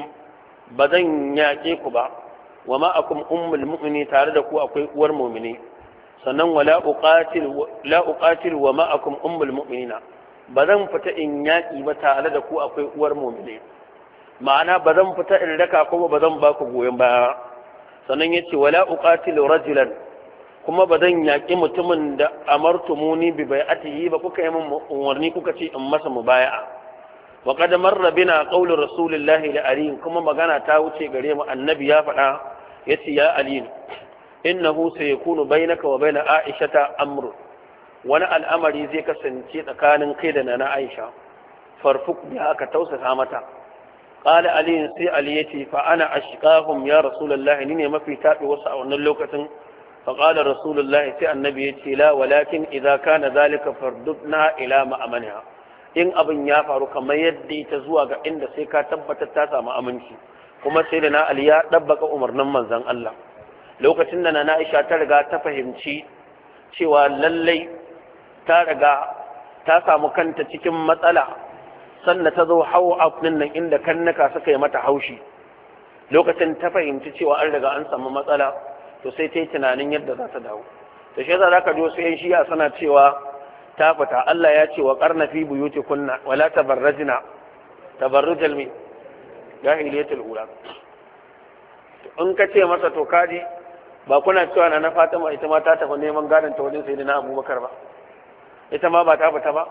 badan yake ku ba wa ma'akum ummul mu'mini tare da ku akwai uwar mu'mini sannan wala uqatil la uqatil wa ma'akum ummul mu'minina bazan fita in yaki ba tare da ku akwai uwar mu'mini ma'ana bazan fita in raka kuma bazan ba ku goyen baya sannan yace wala uqatil rajulan kuma bazan yaki mutumin da amartumuni bi bai'atihi ba kuka yi min umarni kuka ce in masa mubaya'a wa qad marra bina qawlu rasulillahi li ali kuma magana ta wuce gare mu annabi ya faɗa yace ya ali innahu sayakunu bainaka wa baina aishata amru wani al'amari zai kasance tsakanin kai da nana aisha farfuk biha ka tausasa mata qala ali sai ali yace fa ana ashqahum ya rasulullahi ni ne mafi tabi wasu a wannan lokacin fa qala rasulullahi sai annabi yace la walakin idza kana zalika fardudna ila ma'amaniha in abin ya faru kamar yadda ita zuwa ga inda sai ka tabbatar ta samu aminci kuma sai da na ali ya dabbaka umarnin manzon Allah lokacin da nana Aisha ta riga ta fahimci cewa lallai ta riga ta samu kanta cikin matsala sannan ta zo hawa afnin nan inda kannaka suka yi mata haushi lokacin ta fahimci cewa an riga an samu matsala to sai ta yi tunanin yadda za ta dawo to shi yasa zaka jo sai shiya sana cewa ta fita Allah ya ce wa qarna fi buyutikunna wala tabarrajna tabarrujal mi jahiliyatul ula in ka ce masa to kaji ba kuna cewa na na Fatima ita ma ta tafi neman gadon ta wajen sayyidina Abubakar ba ita ma ba ta fita ba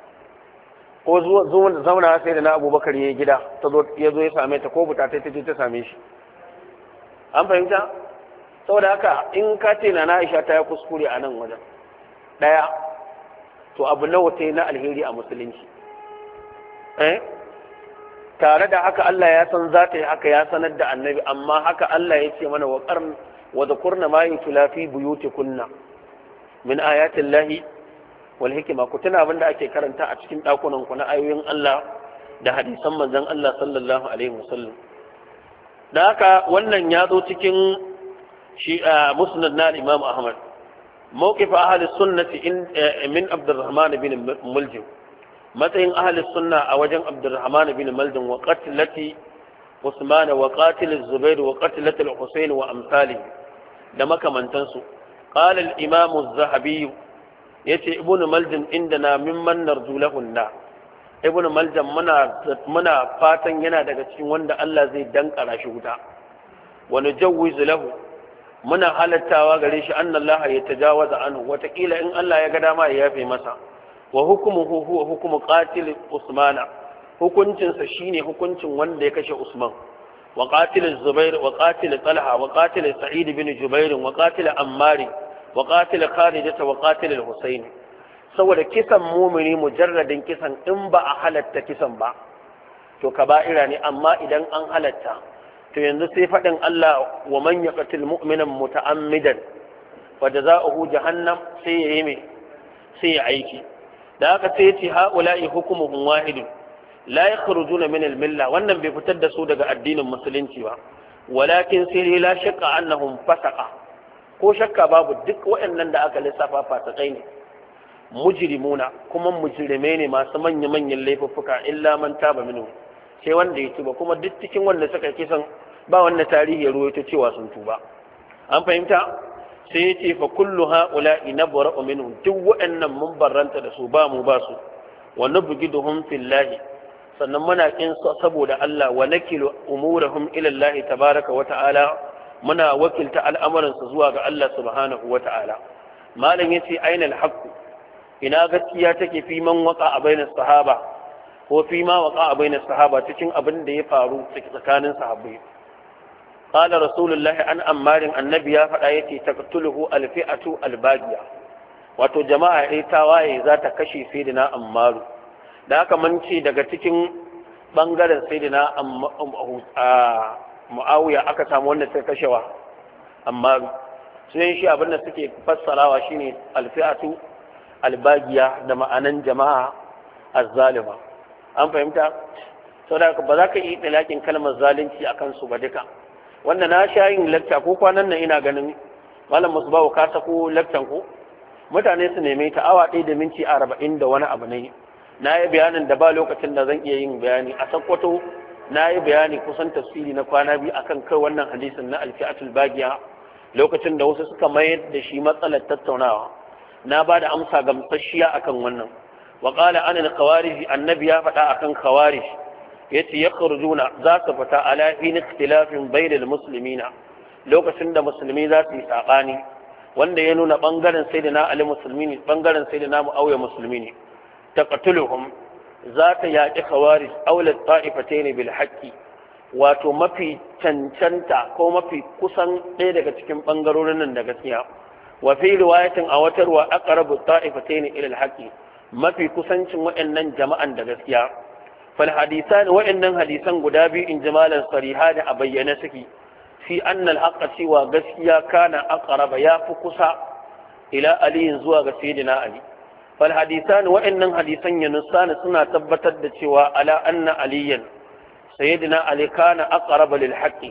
ko zuwa zauna sayyidina Abubakar yayi gida ta zo ya zo ya same ta ko buta ta tace ta same shi an fahimta saboda haka in ka ce na Aisha ta yi kuskure a nan wajen daya to abu nawa ta yi na alheri a musulunci eh tare da haka Allah ya san za ta yi haka ya sanar da annabi amma haka Allah ya ce mana wa qarn wa dhakurna ma yutla fi buyutikunna min ayati llahi wal hikma ku tuna abinda ake karanta a cikin dakunan ku na ayoyin Allah da hadisan manzon Allah sallallahu alaihi wasallam da haka wannan ya zo cikin shi musnad na Imam Ahmad موقف أهل السنة من عبد الرحمن بن ملجم matsayin ahalin sunna a wajen Abdurrahman bin Maldin wa qatlati Usman wa qatil Zubair wa qatlat al-Husayn wa amsalih da makamantansu qala al-imam az-zahabi yace ibn Maldin indana mimman narju lahunna ibn Maldin muna muna fatan yana daga cikin wanda Allah zai dankara shi wuta wa nujawwiz lahu muna halattawa gare shi annallaha yatajawaza anhu wata kila in Allah ya ga dama ya yafe masa wa hukumuhu huwa hukumu qatil Usmana hukuncinsa shine hukuncin wanda ya kashe Usman wa qatil Zubair wa qatil Talha wa qatil Sa'id bin Jubair wa qatil Ammar wa qatil Kharijah wa qatil Husayn saboda kisan mu'mini mujarradin kisan in ba a halatta kisan ba to kaba'ira ne amma idan an halatta to yanzu sai fadin Allah wa man yaqtil mu'minan muta'ammidan fa jazaohu jahannam sai yayi me sai ya aiki da aka sai ce haula'i hukumuhum wahidun la yakhrujuna min al-milla wannan bai fitar da su daga addinin musulunci ba walakin sai la shakka annahum fasaqa ko shakka babu duk waɗannan da aka lissafa fasikai ne mujrimuna kuma mujrime ne masu manya manyan laifuffuka illa man taba minhu sai wanda ya tuba kuma duk cikin wanda suka kisan ba wanda tarihi ya ruwaito cewa sun tuba an fahimta sai ya ce fa kullu ha'ula'i nabra'u minhum duk waɗannan mun barranta da su ba mu ba su wa nubghiduhum fillahi sannan muna kin saboda Allah wa nakilu umurahum ila Allah tabaaraka wa ta'ala muna wakilta al'amuran su zuwa ga Allah subhanahu wa ta'ala malam yace ainal haqq ina gaskiya take fi man waka a bainar sahaba ko fi ma waka a bainar sahaba cikin abin da ya faru tsakanin sahabbai qala rasulullahi an ammarin annabi ya faɗa yake taqtuluhu alfi'atu albagiya wato jama'a ai tawaye za ta kashe sayyidina ammaru da haka mun ce daga cikin bangaren sayyidina muawiya aka samu wanda sai kashewa ammaru sai shi abin da suke fassarawa shine alfi'atu albagiya da ma'anan jama'a azzalima an fahimta saboda ba za ka yi talakin kalmar zalunci akan su ba duka wanda na sha yin lakta ko kwanan nan ina ganin malam musbahu ka sako laktan ko mutane su neme ta awa ɗaya da minti arba'in da wani abu ne na yi bayanin da ba lokacin da zan iya yin bayani a sakkwato na yi bayani kusan tafsiri na kwana biyu akan kai wannan hadisin na alfi'atul bagiya lokacin da wasu suka mayar da shi matsalar tattaunawa na ba da amsa gamsasshiya akan wannan wa qala ana al-khawarij annabi ya faɗa akan khawarij yace yakhrujuna za su fita ala hin ikhtilafin bainal muslimina lokacin da musulmi za su yi sabani wanda ya nuna bangaren sayyidina ali musulmi ne bangaren sayyidina muawiya musulmi ne taqtuluhum za ta yaqi khawarij awla ta'ifatayn bil haqqi wato mafi cancanta ko mafi kusan ɗaya daga cikin bangarorin nan da gaskiya wa fi riwayatin a wata ruwa aqrabu ta'ifatayn ila al haqqi mafi kusancin waɗannan jama'an da gaskiya fal hadisan waɗannan hadisan guda biyu in jamalan sariha da a bayyana suke fi anna al haqqa cewa gaskiya kana aqraba ya fi kusa ila ali zuwa ga sayyidina ali fal hadisan waɗannan hadisan yanusana suna tabbatar da cewa ala anna aliyan sayyidina ali kana aqraba lil haqqi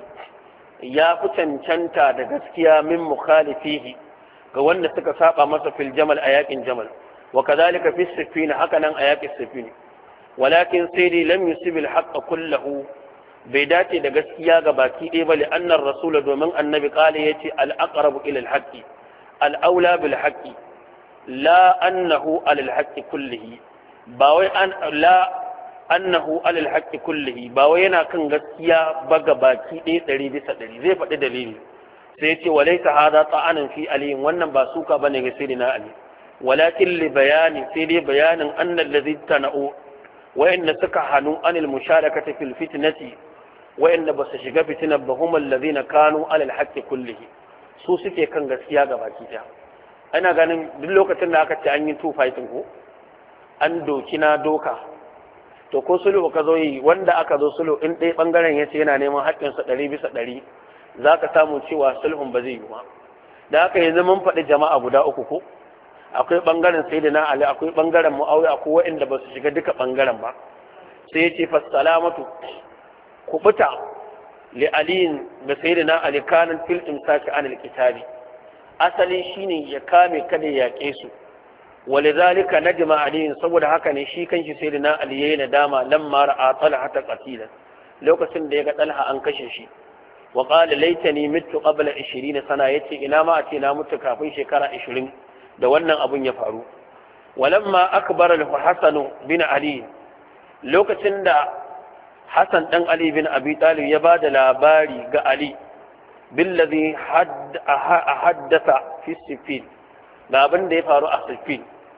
ya fi cancanta da gaskiya min mukhalifihi ga wanda suka saba masa fil jamal a yakin jamal wa kadhalika fi sifin haka nan a yakin sifin walakin sayyidi lam yusib al haqq kullahu bai dace da gaskiya ga baki ɗaya ba li annar rasul domin annabi qala yace al aqrabu ila al haqqi al aula bil haqqi la annahu al haqqi kullihi ba wai an la annahu al haqqi kullihi ba wai yana kan gaskiya ba ga baki ɗaya ɗari bisa ɗari zai faɗi dalili sai yace walaysa hada ta'anan fi ali wannan ba suka bane ga sayyidina ali walakin li bayani sai dai bayanin annal ladhi tana'u wa inna suka hanu anil musharakati fil fitnati wa inna basu shiga fitnar ba hum alladhina kanu alal haqqi kullihi su suke kan gaskiya ga baki ɗaya ana ganin duk lokacin da aka ce an yi two fighting ko an doki na doka to ko sulhu ka zo yi wanda aka zo sulhu in ɗaya bangaren yace yana neman haƙƙinsa ɗari bisa ɗari za ka samu cewa sulhun ba zai yi ba da haka yanzu mun faɗi jama'a guda uku ko akwai ɓangaren sayyidina ali akwai ɓangaren muawiya akwai waɗanda ba su shiga duka ɓangaren ba sai ya ce fassalamatu kubuta li aliyin da sayyidina ali kanan fil imsaki an alkitabi asali shine ya kame kada ya yaƙe su walidhalika najma aliyin saboda haka ne shi kanshi sayyidina ali yayin nadama lamma ra'a talha ta qatilan lokacin da ya ga talha an kashe shi وقال ليتني مت قبل عشرين سنة يتي إنا ما أتينا مت كافي شكرا عشرين دوانا أبو يفعلوا ولما أكبر له حسن بن علي لو كتند حسن بن علي بن أبي طالب يباد لاباري علي بالذي حد أحدث في السفين لابن دي فارو السفين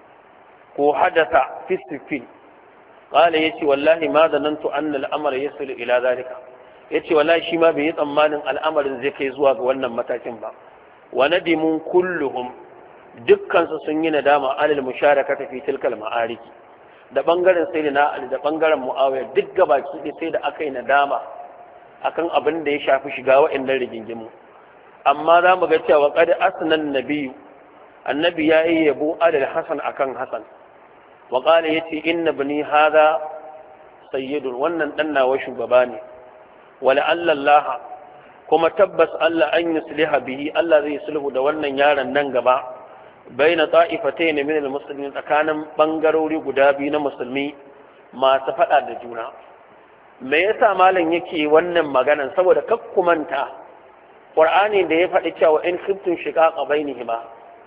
هو حدث في السفين قال يتي والله ما ظننت أن الأمر يصل إلى ذلك ya ce wallahi shi ma bai yi tsammanin al'amarin zai kai zuwa ga wannan matakin ba wa nadimun kulluhum dukkansu sun yi nadama alal musharakata fi tilkal ma'ariki da bangaren sayyidina ali da bangaren muawiya duk gabaki ɗaya sai da aka yi nadama akan abin da ya shafi shiga wa'annan rigingimu amma za mu ga cewa qad asnan nabiyyu annabi ya yi yabo alal hasan akan hasan wa qala yace inna bani hadha sayyidun wannan dan nawa shugaba ne ولعل الله kuma tabbas Allah an yusliha bihi Allah zai sulhu da wannan yaron nan gaba baina ta'ifatayn min almuslimin tsakanin bangarori guda biyu na musulmi masu fada da juna me yasa malam yake wannan maganan saboda kakkumanta Qur'ani da ya faɗi cewa in khiftum shiqaqa bainihima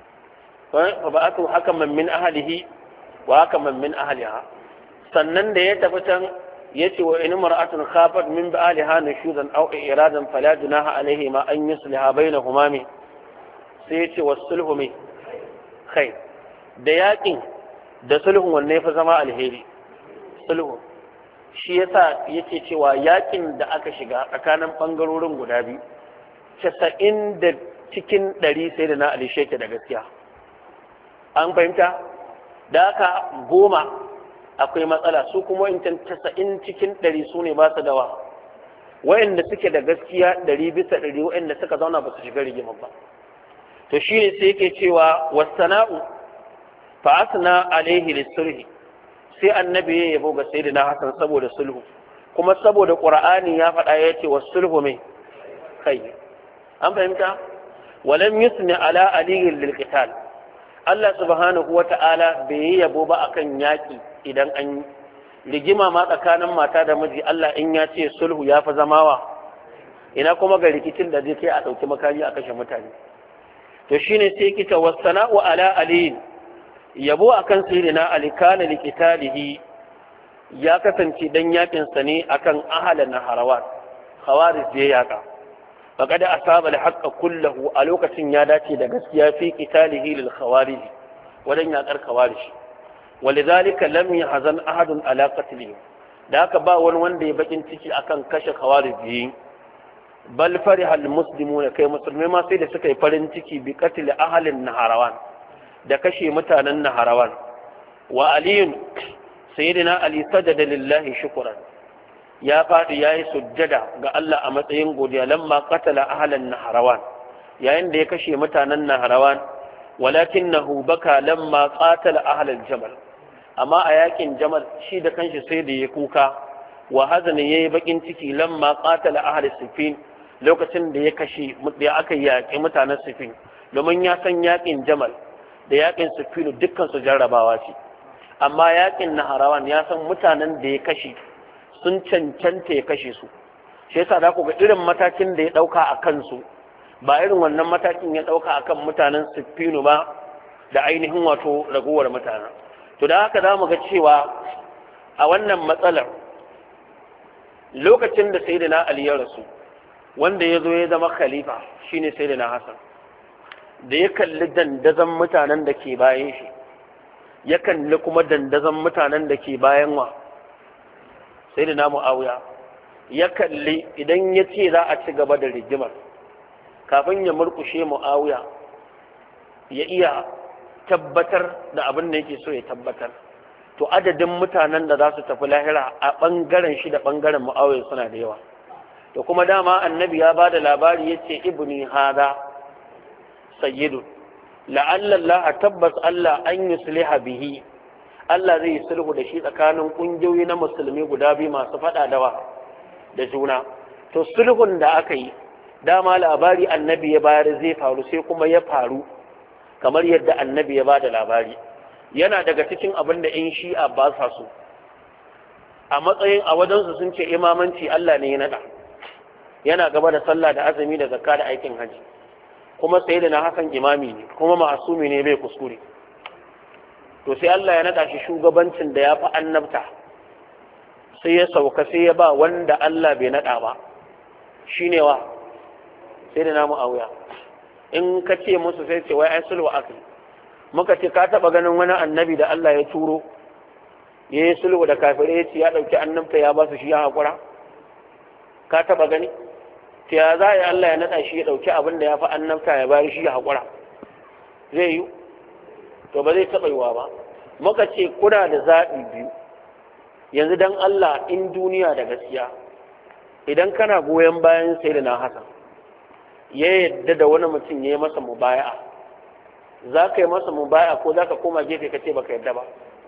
fa ba'athu hakaman min ahlihi wa hakaman min ahliha sannan da ya tafi can yace wa in mar'atun khafat min ba'aliha nushuzan aw iradan fala junaha alayhi ma an yusliha bainahuma mi sai yace wasulhu mi khair da yakin da sulhun wanne ya fi zama alheri sulhu shi yasa yake cewa yakin da aka shiga tsakanin bangarorin guda biyu casa'in da cikin ɗari sai da na Ali sheke da gaskiya an fahimta da aka goma akwai matsala su kuma intan casa'in cikin ɗari su ne ba su dawa wa'anda suke da gaskiya ɗari bisa ɗari wa'anda suka zauna ba su shiga rigimar ba to shi ne sai yake cewa wasana'u fa asna alaihi lisulhi sai annabi ya yabo ga sayyidina Hassan saboda sulhu kuma saboda qur'ani ya faɗa yace wasulhu mai kai an fahimta walam yusni ala aliyin lil qital Allah subhanahu wata'ala bai yabo ba akan yaki idan an rigima ma tsakanin mata da miji Allah in ya ce sulhu ya fa zamawa ina kuma ga rikicin da zai kai a dauki makami a kashe mutane to shine sai kita wasana'u ala aliyin yabo akan sayyidina Ali kana liqitalihi ya kasance dan yakin sa ne akan ahalan harawat khawarij je yaka faqad asaba al-haqq kullahu a lokacin ya dace da gaskiya fi qitalihi lil khawarij wadan yakar khawarij walidhalika lam yahzan ahadun ala qatlihi da haka ba wani wanda ya bakin ciki akan kashe khawarij bal fariha al-muslimuna kai musulmai ma sai da suka yi farin ciki bi qatl ahalin naharawan da kashe mutanen naharawan wa aliyun sayyidina ali sajada lillahi shukran ya fadi yayi sujjada ga Allah a matsayin godiya lamma qatala ahlan naharawan yayin da ya kashe mutanen naharawan walakinahu baka lamma qatala ahlal jamal amma a yakin jamal shi da kanshi sai da ya kuka wa hazana yayi bakin ciki lamma qatala ahlus sifin lokacin da ya kashe da aka yaki mutanen sifin domin ya san yakin jamal da yakin sufinu dukkan su jarrabawa ce amma yakin naharawan ya san mutanen da ya kashe sun cancanta ya kashe su shi yasa za ku ga irin matakin da ya dauka a kansu ba irin wannan matakin ya dauka akan mutanen sufinu ba da ainihin wato ragowar mutanen to da haka za mu ga cewa a wannan matsalar lokacin da sayyidina Ali ya rasu wanda ya zo ya zama khalifa shine sayyidina Hassan da ya kalli dandazon mutanen da ke bayan shi ya kalli kuma dandazon mutanen da ke bayan wa sai da namu auya ya kalli idan ya ce za a ci gaba da rigimar kafin ya murkushe mu'awiya ya iya tabbatar da abin da yake so ya tabbatar to adadin mutanen da za su tafi lahira a ɓangaren shi da ɓangaren mu'awiya suna da yawa to kuma dama annabi ya ba da labari ya ce ibni hada sayyidu la'alla Allah tabbas Allah an yusliha bihi Allah zai yi sulhu da shi tsakanin kungiyoyi na musulmi guda biyu masu fada dawa da juna to sulhun da aka yi dama labari annabi ya bayar zai faru sai kuma ya faru kamar yadda annabi ya bada labari yana daga cikin abin da in shi'a ba sa so a matsayin a wajensu sun ce imamanci Allah ne ya nada yana gaba da sallah da azumi da zakka da aikin haji kuma sai da na hasan imami ne kuma ma'asumi ne bai kuskure to sai Allah ya nada shi shugabancin da ya fi annabta sai ya sauka sai ya ba wanda Allah bai nada ba shine wa sai da namu auya in ka ce musu sai ce wai ai sulhu akai muka ce ka taba ganin wani annabi da Allah ya turo ya yi sulhu da kafirai ya ce ya dauki annabta ya ba su shi ya hakura ka taba gani ta ya za a yi Allah ya naɗa shi ya ɗauki abin da ya fi annabta ya bari shi ya haƙura zai yi to ba zai taɓa yiwa ba muka ce kuna da zaɓi biyu yanzu don Allah in duniya da gaskiya idan kana goyon bayan sai da na hasan ya yadda da wani mutum ya yi masa mubaya'a za ka yi masa mubaya'a ko za ka koma gefe ka ce baka yadda ba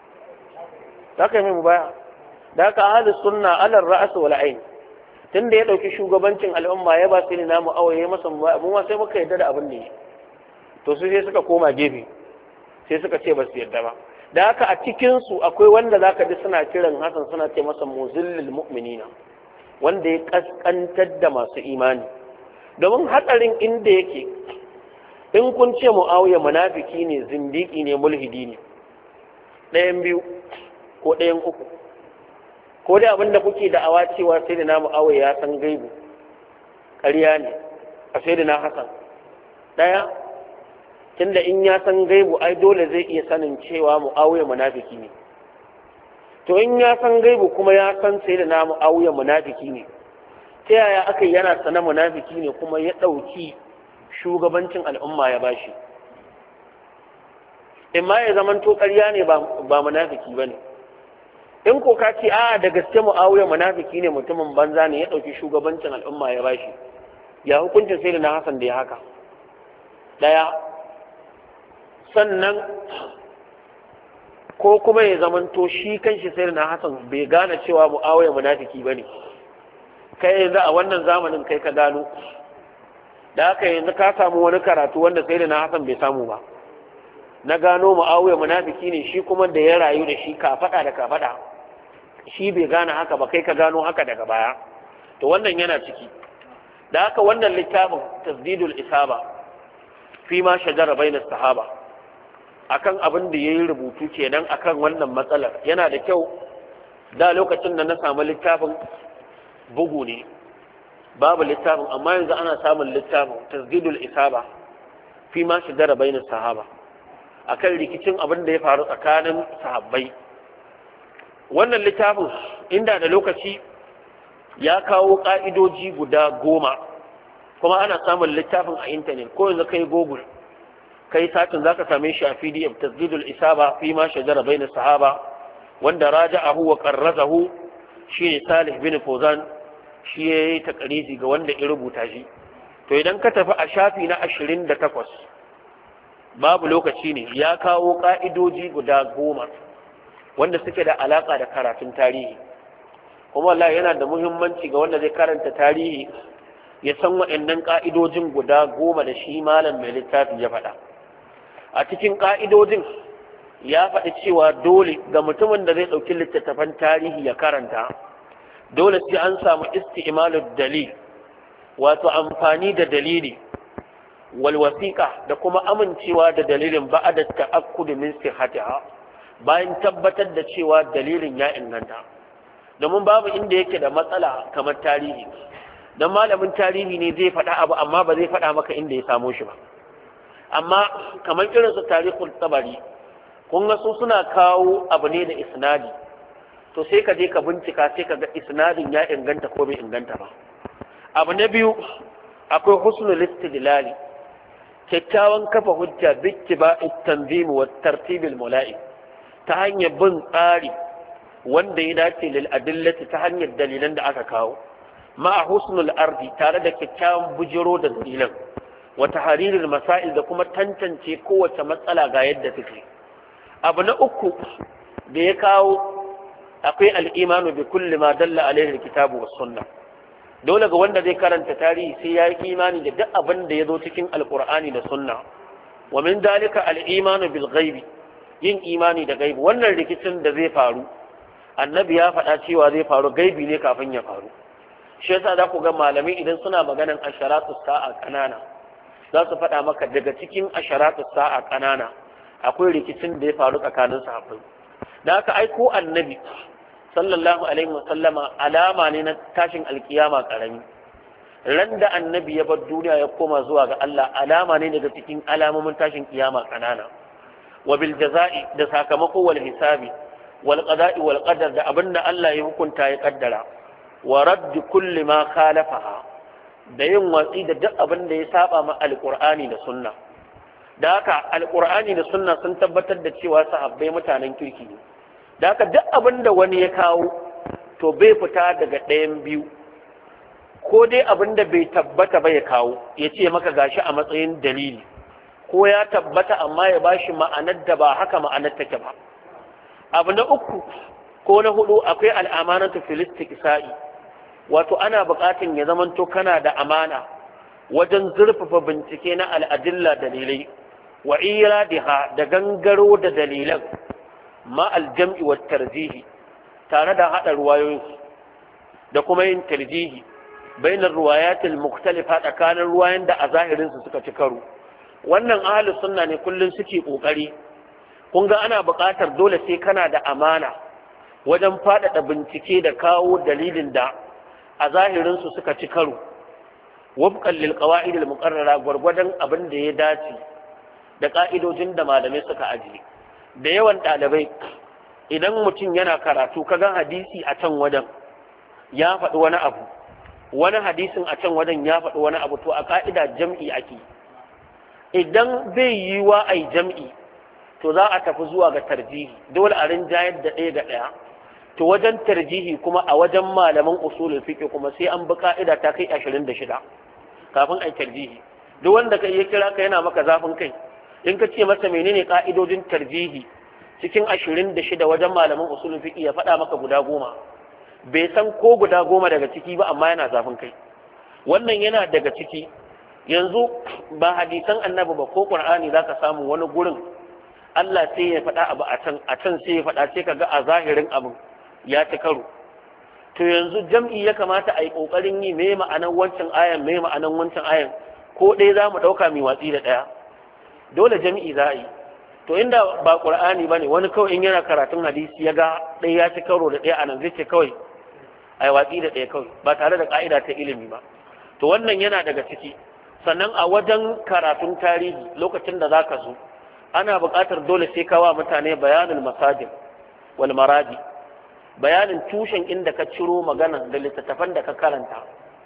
za ka yi mai mubaya'a da haka ahlus sunna alal ra'as wal ayn tun da ya ɗauki shugabancin al'umma ya ba su ne namu awaye masa mu ma sai muka yadda da abin da ya to su sai suka koma gefe sai suka ce ba su yadda ba da haka a cikinsu akwai wanda za ka ji suna kiran hasan suna ce masa muzillil mu'minina wanda ya kaskantar da masu imani domin hatsarin inda yake in kun ce mu'awiya munafiki ne zindiki ne mulhidi ne ɗayan biyu ko ɗayan uku ko dai abinda kuke da'awa cewa sai da namu awaye ya san gaibu ƙarya ne a sai da na hasan ɗaya tunda in ya san gaibu ai dole zai iya sanin cewa Muawiya munafiki ne to in ya san gaibu kuma ya san sai da na Muawiya munafiki ne ta yaya aka yana sana munafiki ne kuma ya ɗauki shugabancin al'umma ya bashi in ma ya zaman to ƙarya ne ba munafiki ba ne in ko ka ce a da gaske Muawiya munafiki ne mutumin banza ne ya ɗauki shugabancin al'umma ya bashi ya hukuncin sai da na Hassan da ya haka ɗaya sannan ko kuma ya zaman to shi kanshi sai da na Hassan bai gane cewa Muawiya munafiki ba ne kai yanzu a wannan zamanin kai ka gano da haka yanzu ka samu wani karatu wanda sai da na Hassan bai samu ba na gano Muawiya munafiki ne shi kuma da ya rayu da shi ka faɗa da ka faɗa shi bai gane haka ba kai ka gano haka daga baya to wannan yana ciki da haka wannan littafin tasdidul isaba fi ma shajara bainas sahaba akan abin da yayi rubutu kenan akan wannan matsalar yana da kyau da lokacin da na samu littafin bugu ne babu littafin amma yanzu ana samun littafin tasdidul isaba fi ma shajara bainas sahaba akan rikicin abin da ya faru tsakanin sahabbai wannan littafin inda da lokaci ya kawo ka'idoji guda goma kuma ana samun littafin a intanet ko yanzu kai google kai satin zaka same shi a P D F tasdidul isaba fi ma shajara bainas sahaba wanda raja'ahu wa qarrazahu shine Salih bin Fawzan shi yayi takariji ga wanda ya rubuta shi to idan ka tafi a shafi na ashirin da takwas babu lokaci ne ya kawo ka'idoji guda goma wanda suke da alaka da karatun tarihi kuma wallahi yana da muhimmanci ga wanda zai karanta tarihi ya san waɗannan ka'idojin guda goma da shi malam mai littafi ya faɗa a cikin ka'idojin ya faɗi cewa dole ga mutumin da zai ɗauki littattafan tarihi ya karanta dole sai an samu isti'malud dalil wato amfani da dalili walwasiƙa da kuma amincewa da dalilin ba'da ta'akkud min sihhatiha bayan tabbatar da cewa dalilin ya inganta domin babu inda yake da matsala kamar tarihi dan malamin tarihi ne zai faɗa abu amma ba zai faɗa maka inda ya samo shi ba amma kamar irin su tarihul tabari kun ga su suna kawo abu ne da isnadi to sai ka je ka bincika sai ka ga isnadin ya inganta ko bai inganta ba abu na biyu akwai husnul istidlali kyakkyawan kafa hujja bittiba'i tanzim wa tartib al mula'i ta hanyar bin tsari wanda ya dace lil adillati ta hanyar dalilan da aka kawo ma husnul ardi tare da kyakkyawan bujiro da dalilan wa tahriril masail da kuma tantance kowace matsala ga yadda take abu na uku da ya kawo akwai al-imanu bi kulli ma dalla alaihi al-kitabu was sunnah dole ga wanda zai karanta tarihi sai ya yi imani da duk abin da ya zo cikin alkur'ani da sunna wa min dalika al-imanu bil ghaibi yin imani da gaibi wannan rikicin da zai faru annabi ya faɗa cewa zai faru gaibi ne kafin ya faru shi yasa za ku ga malamai idan suna maganan asharatu sa'a kanana za su faɗa maka daga cikin asharatu sa'a kanana akwai rikicin da ya faru tsakanin sahabbai da haka aiko annabi sallallahu alaihi wasallama alama ne na tashin alkiyama karami ran da annabi ya bar duniya ya koma zuwa ga Allah alama ne daga cikin alamomin tashin kiyama kanana wa bil jazaa'i da sakamako wal hisabi wal qada'i wal qadar da abinda Allah ya hukunta ya kaddara wa radd kulli ma khalafaha da yin watsi da duk abinda ya saba ma alqur'ani da sunna da haka alqur'ani da sunna sun tabbatar da cewa sahabbai mutanen kirki ne da haka duk abin da wani ya kawo to bai fita daga ɗayan biyu ko dai abin da bai tabbata ba ya kawo ya ce maka gashi a matsayin dalili ko ya tabbata amma ya bashi ma'anar da ba haka ma'anar take ba abu na uku ko na hudu akwai al'amanatu filistik sa'i wato ana buƙatun ya zamanto kana da amana wajen zurfafa bincike na al'adilla dalilai wa iradiha da gangaro da dalilan ma aljam'i wa tarjihi tare da hada ruwayoyin da kuma yin tarjihi bainar ruwayatil mukhtalifa tsakanin ruwayan da a zahirin su suka ci karo wannan ahlus sunna ne kullun suke kokari kun ga ana buƙatar dole sai kana da amana wajen faɗaɗa bincike da kawo dalilin da a zahirin su suka ci karo wafqan lil qawaid al muqarrara gurgurdan abin da ya dace da ƙa'idojin da malamai suka ajiye. Da yawan ɗalibai idan mutum yana karatu kaga hadisi a can wajen ya faɗi wani abu, wani hadisin a can wajen ya faɗi wani abu, to a ƙa'ida jam'i ake. Idan bai yi wa ai jam'i to za a tafi zuwa ga tarjihi, dole a rinjayar da ɗaya ga ɗaya. To wajen tarjihi kuma a wajen malaman usulul fiqh kuma sai an bi ka'ida ta kai ashirin da shida kafin ai tarjihi. Duk wanda kai ya kira ka yana maka zafin kai, in ka ce masa menene ka'idojin tarjihi cikin ashirin da shida wajen malaman usulul fiqh ya faɗa maka guda goma, bai san ko guda goma daga ciki ba amma yana zafin kai. Wannan yana daga ciki. Yanzu ba hadisan annabi ba ko qur'ani zaka samu wani gurin Allah sai ya faɗa abu a can a can sai ya faɗa sai kaga a zahirin abin ya ci karo. To yanzu jam'i ya kamata a yi ƙoƙarin yi me ma'anan wancan ayan me ma'anan wancan ayan, ko ɗaya za mu ɗauka mai watsi da ɗaya, dole jam'i za a yi. To inda ba ƙur'ani ba ne, wani kawai in yana karatun hadisi ya ga ɗaya ya ci karo da ɗaya a nan zai ce kawai a yi watsi da ɗaya kawai ba tare da ƙa'ida ta ilimi ba. To wannan yana daga ciki. Sannan a wajen karatun tarihi lokacin da za ka zo ana buƙatar dole sai kawa mutane bayanin masajin wal maradi, bayanin tushen inda ka ciro magana da littattafan da ka karanta,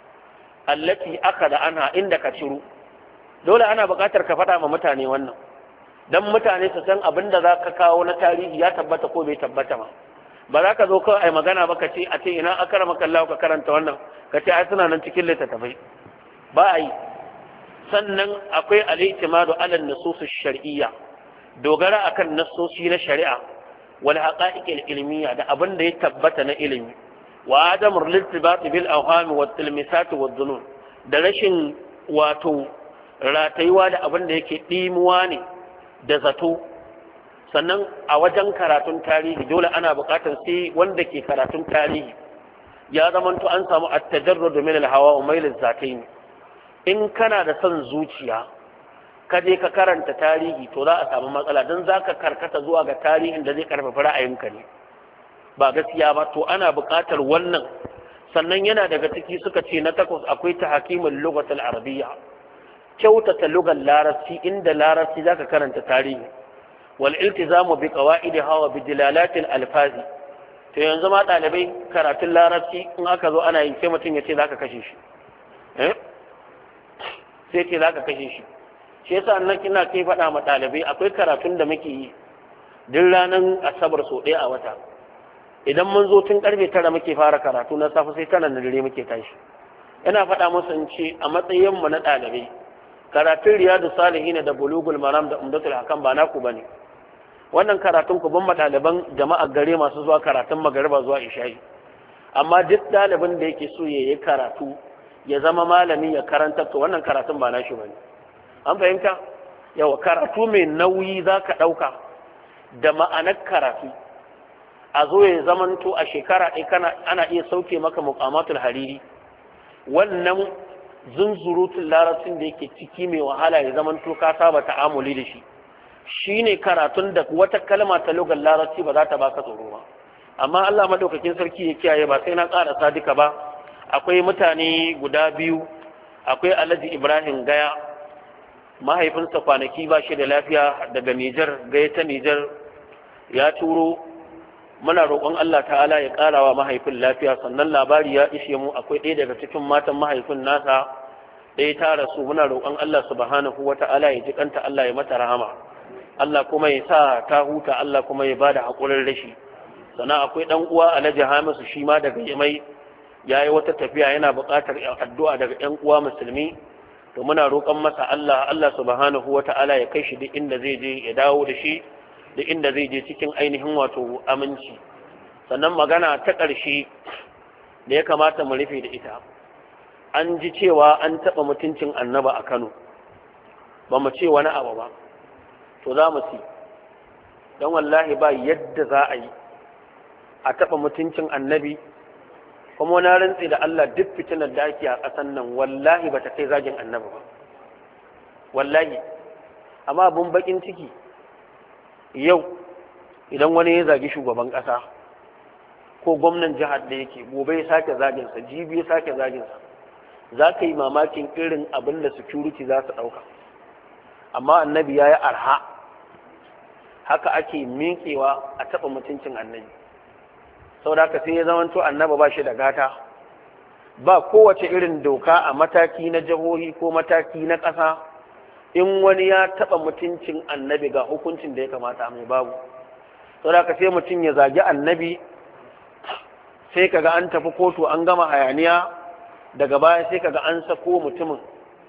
allati aka da ana inda ka ciro. Dole ana buƙatar ka faɗa ma mutane wannan don mutane su san abin da za ka kawo na tarihi ya tabbata ko bai tabbata ma. Ba za ka zo kawai ai magana ba ka ce a ce ina aka rama kallawa ka karanta wannan ka ce ai suna nan cikin littattafai, ba a yi. Sannan akwai al-i'timadu ala an-nusus ash-shar'iyya, dogara akan nassosi na shari'a wal haqa'iq al-ilmiyya da abin da ya tabbata na ilimi, wa adamur liltibat bil awham wat tilmisat wad dunun, da rashin wato ratayuwa da abin da yake dimuwa ne da zato. Sannan a wajen karatun tarihi dole ana buƙatar sai wanda ke karatun tarihi ya zamanto an samu at-tajarrud min al-hawa wa mail az-zatayn. In kana da son zuciya ka je ka karanta tarihi to za a samu matsala don za ka karkata zuwa ga tarihin da zai karfafa ra'ayinka ne ba gaskiya ba. To ana buƙatar wannan. Sannan yana daga ciki suka ce na takwas akwai ta hakimin lugatul arabiyya, kyautata lugar larabci inda larabci za ka karanta tarihi, wal iltizamu bi qawaidiha wa bi dilalatil alfazi. to yanzu ma ɗalibai karatun larabci in aka zo ana yin sai mutum ya ce za ka kashe shi sai ce za ka kashe shi shi yasa nan kina kai faɗa ma ɗalibai akwai karatun da muke yi duk ranar asabar sau ɗaya a wata. Idan mun zo tun karfe tara muke fara karatu na safe sai tara na dare muke tashi. Ina faɗa musu in ce a matsayin mu na ɗalibai karatun riyadu salihin da bulugul maram da umdatul hakam ba naku bane. Wannan karatun ku ban ma ɗaliban jama'ar gare masu zuwa karatun magariba zuwa isha'i. Amma duk ɗalibin da yake so ya yi karatu ya zama malami ya karanta to wannan karatun ba nashi bane. An fahimta? Yawa karatu mai nauyi za ka ɗauka da ma'anar karatu a zo ya zamanto a shekara ɗaya kana ana iya sauke maka muqamatul hariri. Wannan zunzurutun larabcin da yake ciki mai wahala ya zamanto ka saba ta'amuli da shi shine karatun da wata kalma ta lugar larabci ba za ta baka tsoro ba. Amma Allah madaukakin sarki ya kiyaye ba sai na ƙara sadika ba. Akwai mutane guda biyu, akwai Alhaji Ibrahim Gaya mahaifinsa kwanaki ba shi da lafiya daga Nijar, Gaya ta Nijar ya turo muna roƙon Allah ta'ala ya ƙara wa mahaifin lafiya. Sannan labari ya ishe mu akwai ɗaya daga cikin matan mahaifin nasa ɗaya ta rasu, muna roƙon Allah subhanahu wa ta'ala ya ji kanta, Allah ya mata rahama, Allah kuma ya sa ta huta, Allah kuma ya bada haƙurin rashi. Sannan akwai ɗan uwa Alhaji Hamisu shi ma daga Yamai ya yi wata tafiya yana buƙatar addu'a daga ƴan uwa musulmi, to muna roƙon masa Allah Allah subhanahu wa ta'ala ya kai shi duk inda zai je ya dawo da shi da inda zai je cikin ainihin wato aminci. Sannan magana ta ƙarshe da ya kamata mu rufe da ita, an ji cewa an taɓa mutuncin annaba a Kano, ba mu ce wani abu ba, to za mu ci don wallahi ba yadda za a yi a taɓa mutuncin annabi kuma na rantsi da Allah duk fitinar da ake a ƙasan nan wallahi ba ta kai zagin annabi ba wallahi. Amma abun bakin ciki yau idan wani ya zagi shugaban ƙasa ko gwamnan jihar da yake gobe ya sake zaginsa, jibi ya sake zaginsa, za ka yi mamakin irin abin da security za su ɗauka. amma annabi ya yi arha. Haka ake miƙewa a taɓa mutuncin annabi. Saboda haka sai ya zamanto annabi ba shi da gata, ba kowace irin doka a mataki na jihohi ko mataki na ƙasa in wani ya taɓa mutuncin annabi ga hukuncin da ya kamata mai babu. Saboda haka sai mutum ya zagi annabi, sai kaga an tafi kotu an gama hayaniya, daga baya sai kaga an sako mutumin,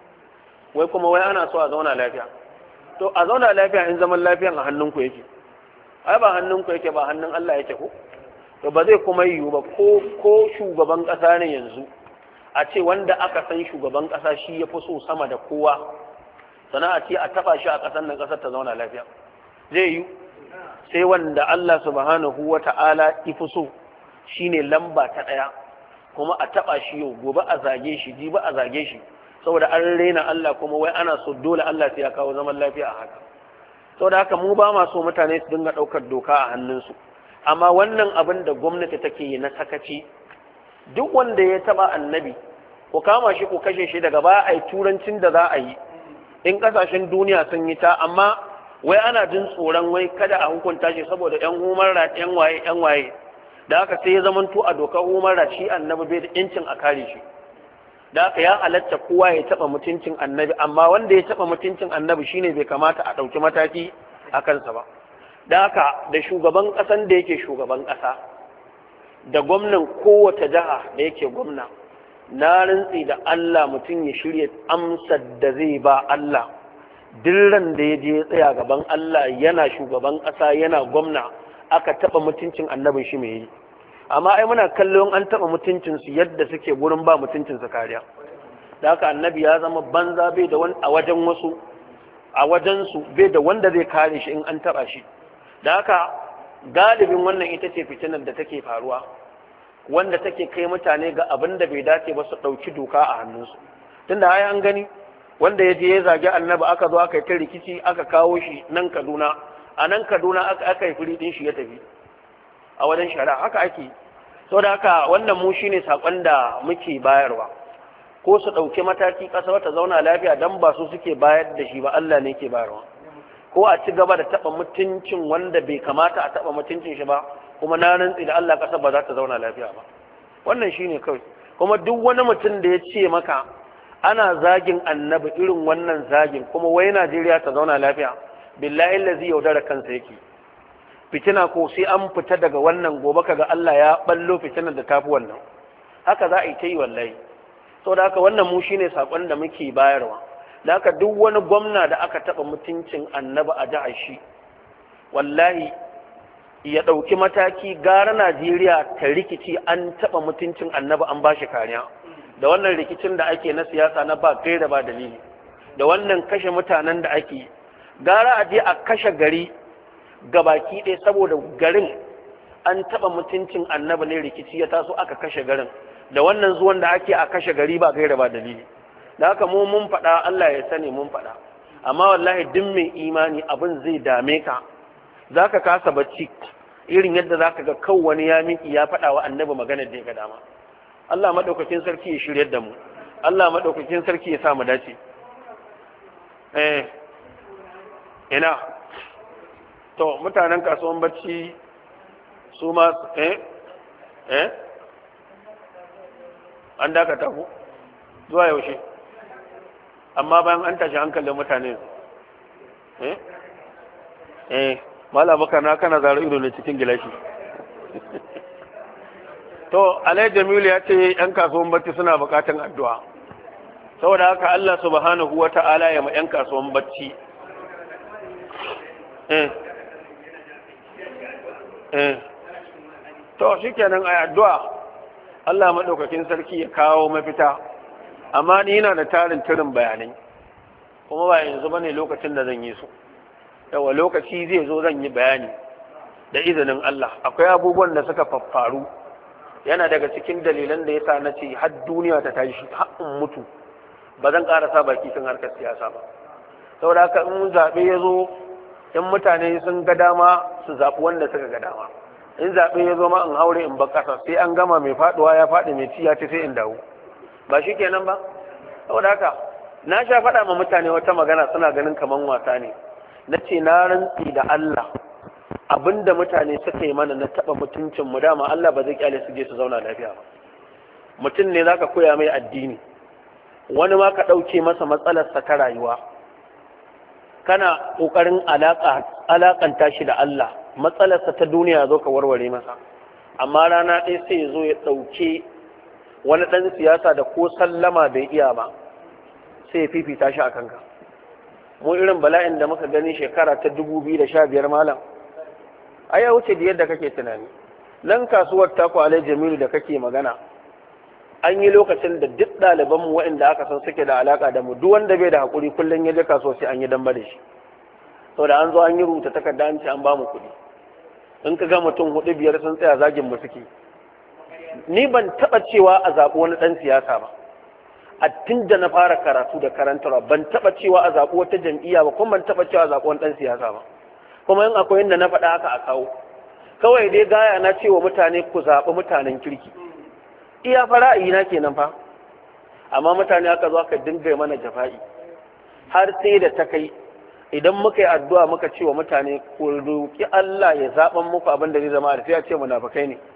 wai kuma wai ana so a zauna lafiya. To a zauna lafiya in zaman lafiyan a hannunku yake, ai ba hannunku yake ba, hannun Allah yake ko. To ba zai kuma yiwu ba ko ko shugaban ƙasa ne yanzu a ce wanda aka san shugaban ƙasa shi ya fi so sama da kowa, sana a ce a taɓa shi a ƙasar nan ƙasar ta zauna lafiya, zai yiwu? Sai wanda Allah subhanahu wa ta'ala ifi so shine lamba ta ɗaya, kuma a taɓa shi yau gobe a zage shi jibi a zage shi, saboda an raina Allah kuma wai ana so dole Allah sai ya kawo zaman lafiya a haka. Saboda haka mu ba ma so mutane su dinga ɗaukar doka a hannunsu. Amma wannan abin da gwamnati take yi na sakaci, duk wanda ya taba annabi ku kama shi ku kashe shi, daga baya ai turancin da za a yi in kasashen duniya sun yi ta, amma wai ana jin tsoron wai kada a hukunta shi saboda yan human rights yan waye yan waye, da haka sai ya zamanto a dokar human rights shi annabi bai da yancin a kare shi. Da haka ya halatta kowa ya taba mutuncin annabi, amma wanda ya taba mutuncin annabi shine bai kamata a ɗauki mataki a kansa ba. Da haka da shugaban ƙasan da yake shugaban ƙasa da gwamnan kowace jiha da yake gwamna, na rantsi da Allah mutum ya shirya amsar da zai ba Allah dillan da ya je ya tsaya gaban Allah yana shugaban ƙasa yana gwamna aka taɓa mutuncin annabin shi mai yi. Amma ai muna kallon an taɓa mutuncinsu yadda suke gurin ba mutuncinsu kariya. Da haka annabi ya zama banza bai da wani a wajen wasu, a wajensu bai da wanda zai kare shi in an taɓa shi. Da haka galibin wannan ita ce fitinar da take faruwa, wanda take kai mutane ga abin da bai dace ba su ɗauki doka a hannunsu. Tunda ai an gani wanda ya je ya zagi annabi aka zo aka yi ta rikici aka kawo shi nan Kaduna, a nan Kaduna aka aka yi firi din shi ya tafi a wajen shari'a, haka ake. Saboda haka wannan mu shine sakon da muke bayarwa, ko su ɗauki mataki ƙasar ta zauna lafiya dan ba su suke bayar da shi ba, Allah ne ke bayarwa. Ko a ci gaba da taɓa mutuncin wanda bai kamata a taɓa mutuncin shi ba, kuma na rantsi da Allah ƙasar ba za ta zauna lafiya ba. Wannan shi ne kawai. Kuma duk wani mutum da ya ce maka ana zagin annabi irin wannan zagin kuma wai Najeriya ta zauna lafiya, billahi lazi yaudara kansa yake. Fitina ko sai an fita daga wannan gobe kaga Allah ya ballo fitinar da tafi wannan. Haka za a yi ta yi wallahi. Saboda haka wannan mu shine sakon da muke bayarwa. Da haka duk wani gwamna da aka taɓa mutuncin annabi a jihar shi, wallahi ya ɗauki mataki gara Najeriya ta rikici an taɓa mutuncin annabi an ba shi kariya, da wannan rikicin da ake na siyasa na ba kai da ba dalili, da wannan kashe mutanen da ake, gara a je a kashe gari gabaki ɗaya saboda garin an taɓa mutuncin annabi ne rikici ya taso aka kashe garin, da wannan zuwan da ake a kashe gari ba kai da ba dalili. Da haka mu mun faɗa, Allah ya sani mun faɗa, amma wallahi duk mai imani abin zai dame ka, za ka kasa bacci irin yadda za ka ga kawai wani ya miki ya faɗa wa annabi maganar da ya ga dama. Allah maɗaukakin sarki ya shiryar da mu, Allah maɗaukakin sarki ya sa mu dace. Eh, ina to mutanen kasuwan bacci su ma eh eh an dakata ku zuwa yaushe, amma bayan an tashi hankalin mutane eh eh mala baka na kana zaro ido ne cikin gilashi. To Alai Jamilu ya ce yan kasuwan bacci suna bukatan addu'a, saboda haka Allah subhanahu wata'ala ya ma yan kasuwan bacci eh eh to shikenan ai addu'a Allah madaukakin sarki ya kawo mafita. Amma ni yana da tarin tirin bayanai kuma ba yanzu bane lokacin da zan yi su, yawa lokaci zai zo zan yi bayani da izinin Allah. Akwai abubuwan da suka faffaru, yana daga cikin dalilan da yasa na ce har duniya ta tashi har in mutu ba zan ƙarasa baki kan harkar siyasa ba. Saboda haka in zaɓe ya zo, in mutane sun ga dama su zaɓi wanda suka ga dama, in zaɓe ya zo ma in haure in bar ƙasa, sai an gama mai faɗuwa ya faɗi mai ci ya ci sai in dawo, ba shi kenan ba. Saboda haka na sha faɗa ma mutane wata magana suna ganin kaman wasa ne, na ce na rantsi da Allah abinda mutane suka yi mana na taɓa mutuncin mu dama Allah ba zai kyale su je su zauna lafiya ba. Mutum ne zaka koya mai addini, wani ma ka ɗauke masa matsalarsa ta rayuwa, kana ƙoƙarin alaƙanta shi da Allah, matsalarsa ta duniya zo ka warware masa, amma rana ɗaya sai ya zo ya ɗauke wani ɗan siyasa da ko sallama bai iya ba sai ya fifita shi a kanka. Mu irin bala'in da muka gani shekara ta dubu biyu da sha biyar malam ai ya wuce da yadda kake tunani. Nan kasuwar taku Alai Jamilu da kake magana, an yi lokacin da duk ɗalibanmu waɗanda aka san suke da alaƙa da mu duk wanda bai da haƙuri kullum ya je kasuwa sai an yi damba da shi, saboda an zo an yi rubuta takarda an ce an ba mu kuɗi. In ka ga mutum hudu biyar sun tsaya zagin mu suke. Ni ban taɓa cewa a zaɓi wani ɗan siyasa ba, a tun da na fara karatu da karantarwa ban taɓa cewa a zaɓi wata jam'iyya ba, kuma ban taɓa cewa a zaɓi wani ɗan siyasa ba, kuma in akwai inda na faɗa haka a kawo. Kawai dai gaya na cewa mutane ku zaɓi mutanen kirki, iya fa ra'ayina kenan fa, amma mutane aka zo aka dinga mana jafa'i har sai da ta kai idan muka yi addu'a muka ce wa mutane ku roki Allah ya zaɓan muku abin da zai zama da sai a ce munafikai ne.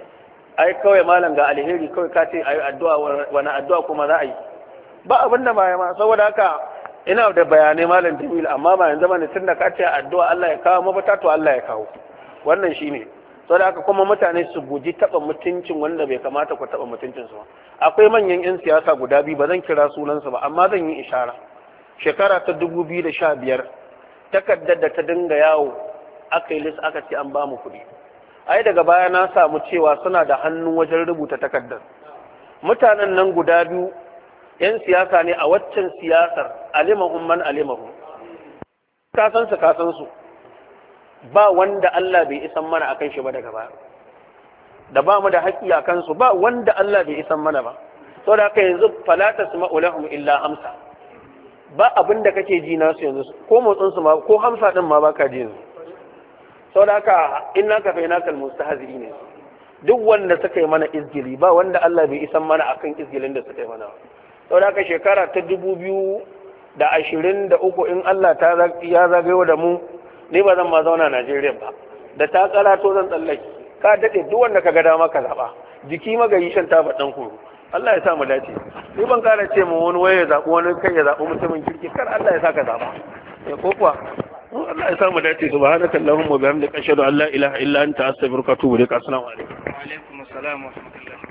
Ai kawai malam ga alheri kawai ka ce ayi addu'a, wani addu'a kuma za a yi ba abin da baya ma. Saboda haka ina da bayanai malam Jamil, amma ba yanzu bane tunda ka ce addu'a Allah ya kawo mafita to Allah ya kawo, wannan shine. Saboda haka kuma mutane su guji taɓa mutuncin wanda bai kamata ku taɓa mutuncinsu ba. Akwai manyan 'yan siyasa guda biyu, ba zan kira sunansu ba amma zan yi ishara. Shekara ta dubu biyu da sha biyar takardar da ta dinga yawo aka yi lis aka ce an ba mu kuɗi. Ai daga baya na samu cewa suna da hannu wajen rubuta takardar. Mutanen nan guda biyu 'yan siyasa ne a waccan siyasar, alimahum man alimahu, ka san su ka san su, ba wanda Allah bai isan mana akan shi ba daga baya, da ba mu da haƙƙi a kansu ba wanda Allah bai isan mana ba. Saboda haka yanzu fala tasma'u lahum illa hamsa, ba abin da kake ji nasu yanzu ko motsin su ma ko hamsa din ma baka ji yanzu. Saboda haka inna ka fa inakal mustahzi'i ne, duk wanda suka yi mana izgili ba wanda Allah bai isan mana akan izgilin da suka yi mana. Saboda haka shekara ta dubu biyu da ashirin da uku in Allah ta ya zagayo da mu, ni ba zan ma zauna Najeriya ba, da ta karato zan tsallake. Ka daɗe duk wanda ka ga dama ka zaɓa, jiki magayi shan tafa ɗan kuro. Allah ya sa mu dace. Ni ban kara ce mu wani waye ya zaɓi wani kai ya zaɓi mutumin kirki, kar Allah ya sa ka zaɓa. Eh ko kuwa Allah ya sa mu dace. Subhanaka Allahumma wa bihamdika ashhadu an la ilaha illa anta astaghfiruka wa atubu ilaik. Assalamu alaikum. Wa alaikum assalam wa rahmatullah.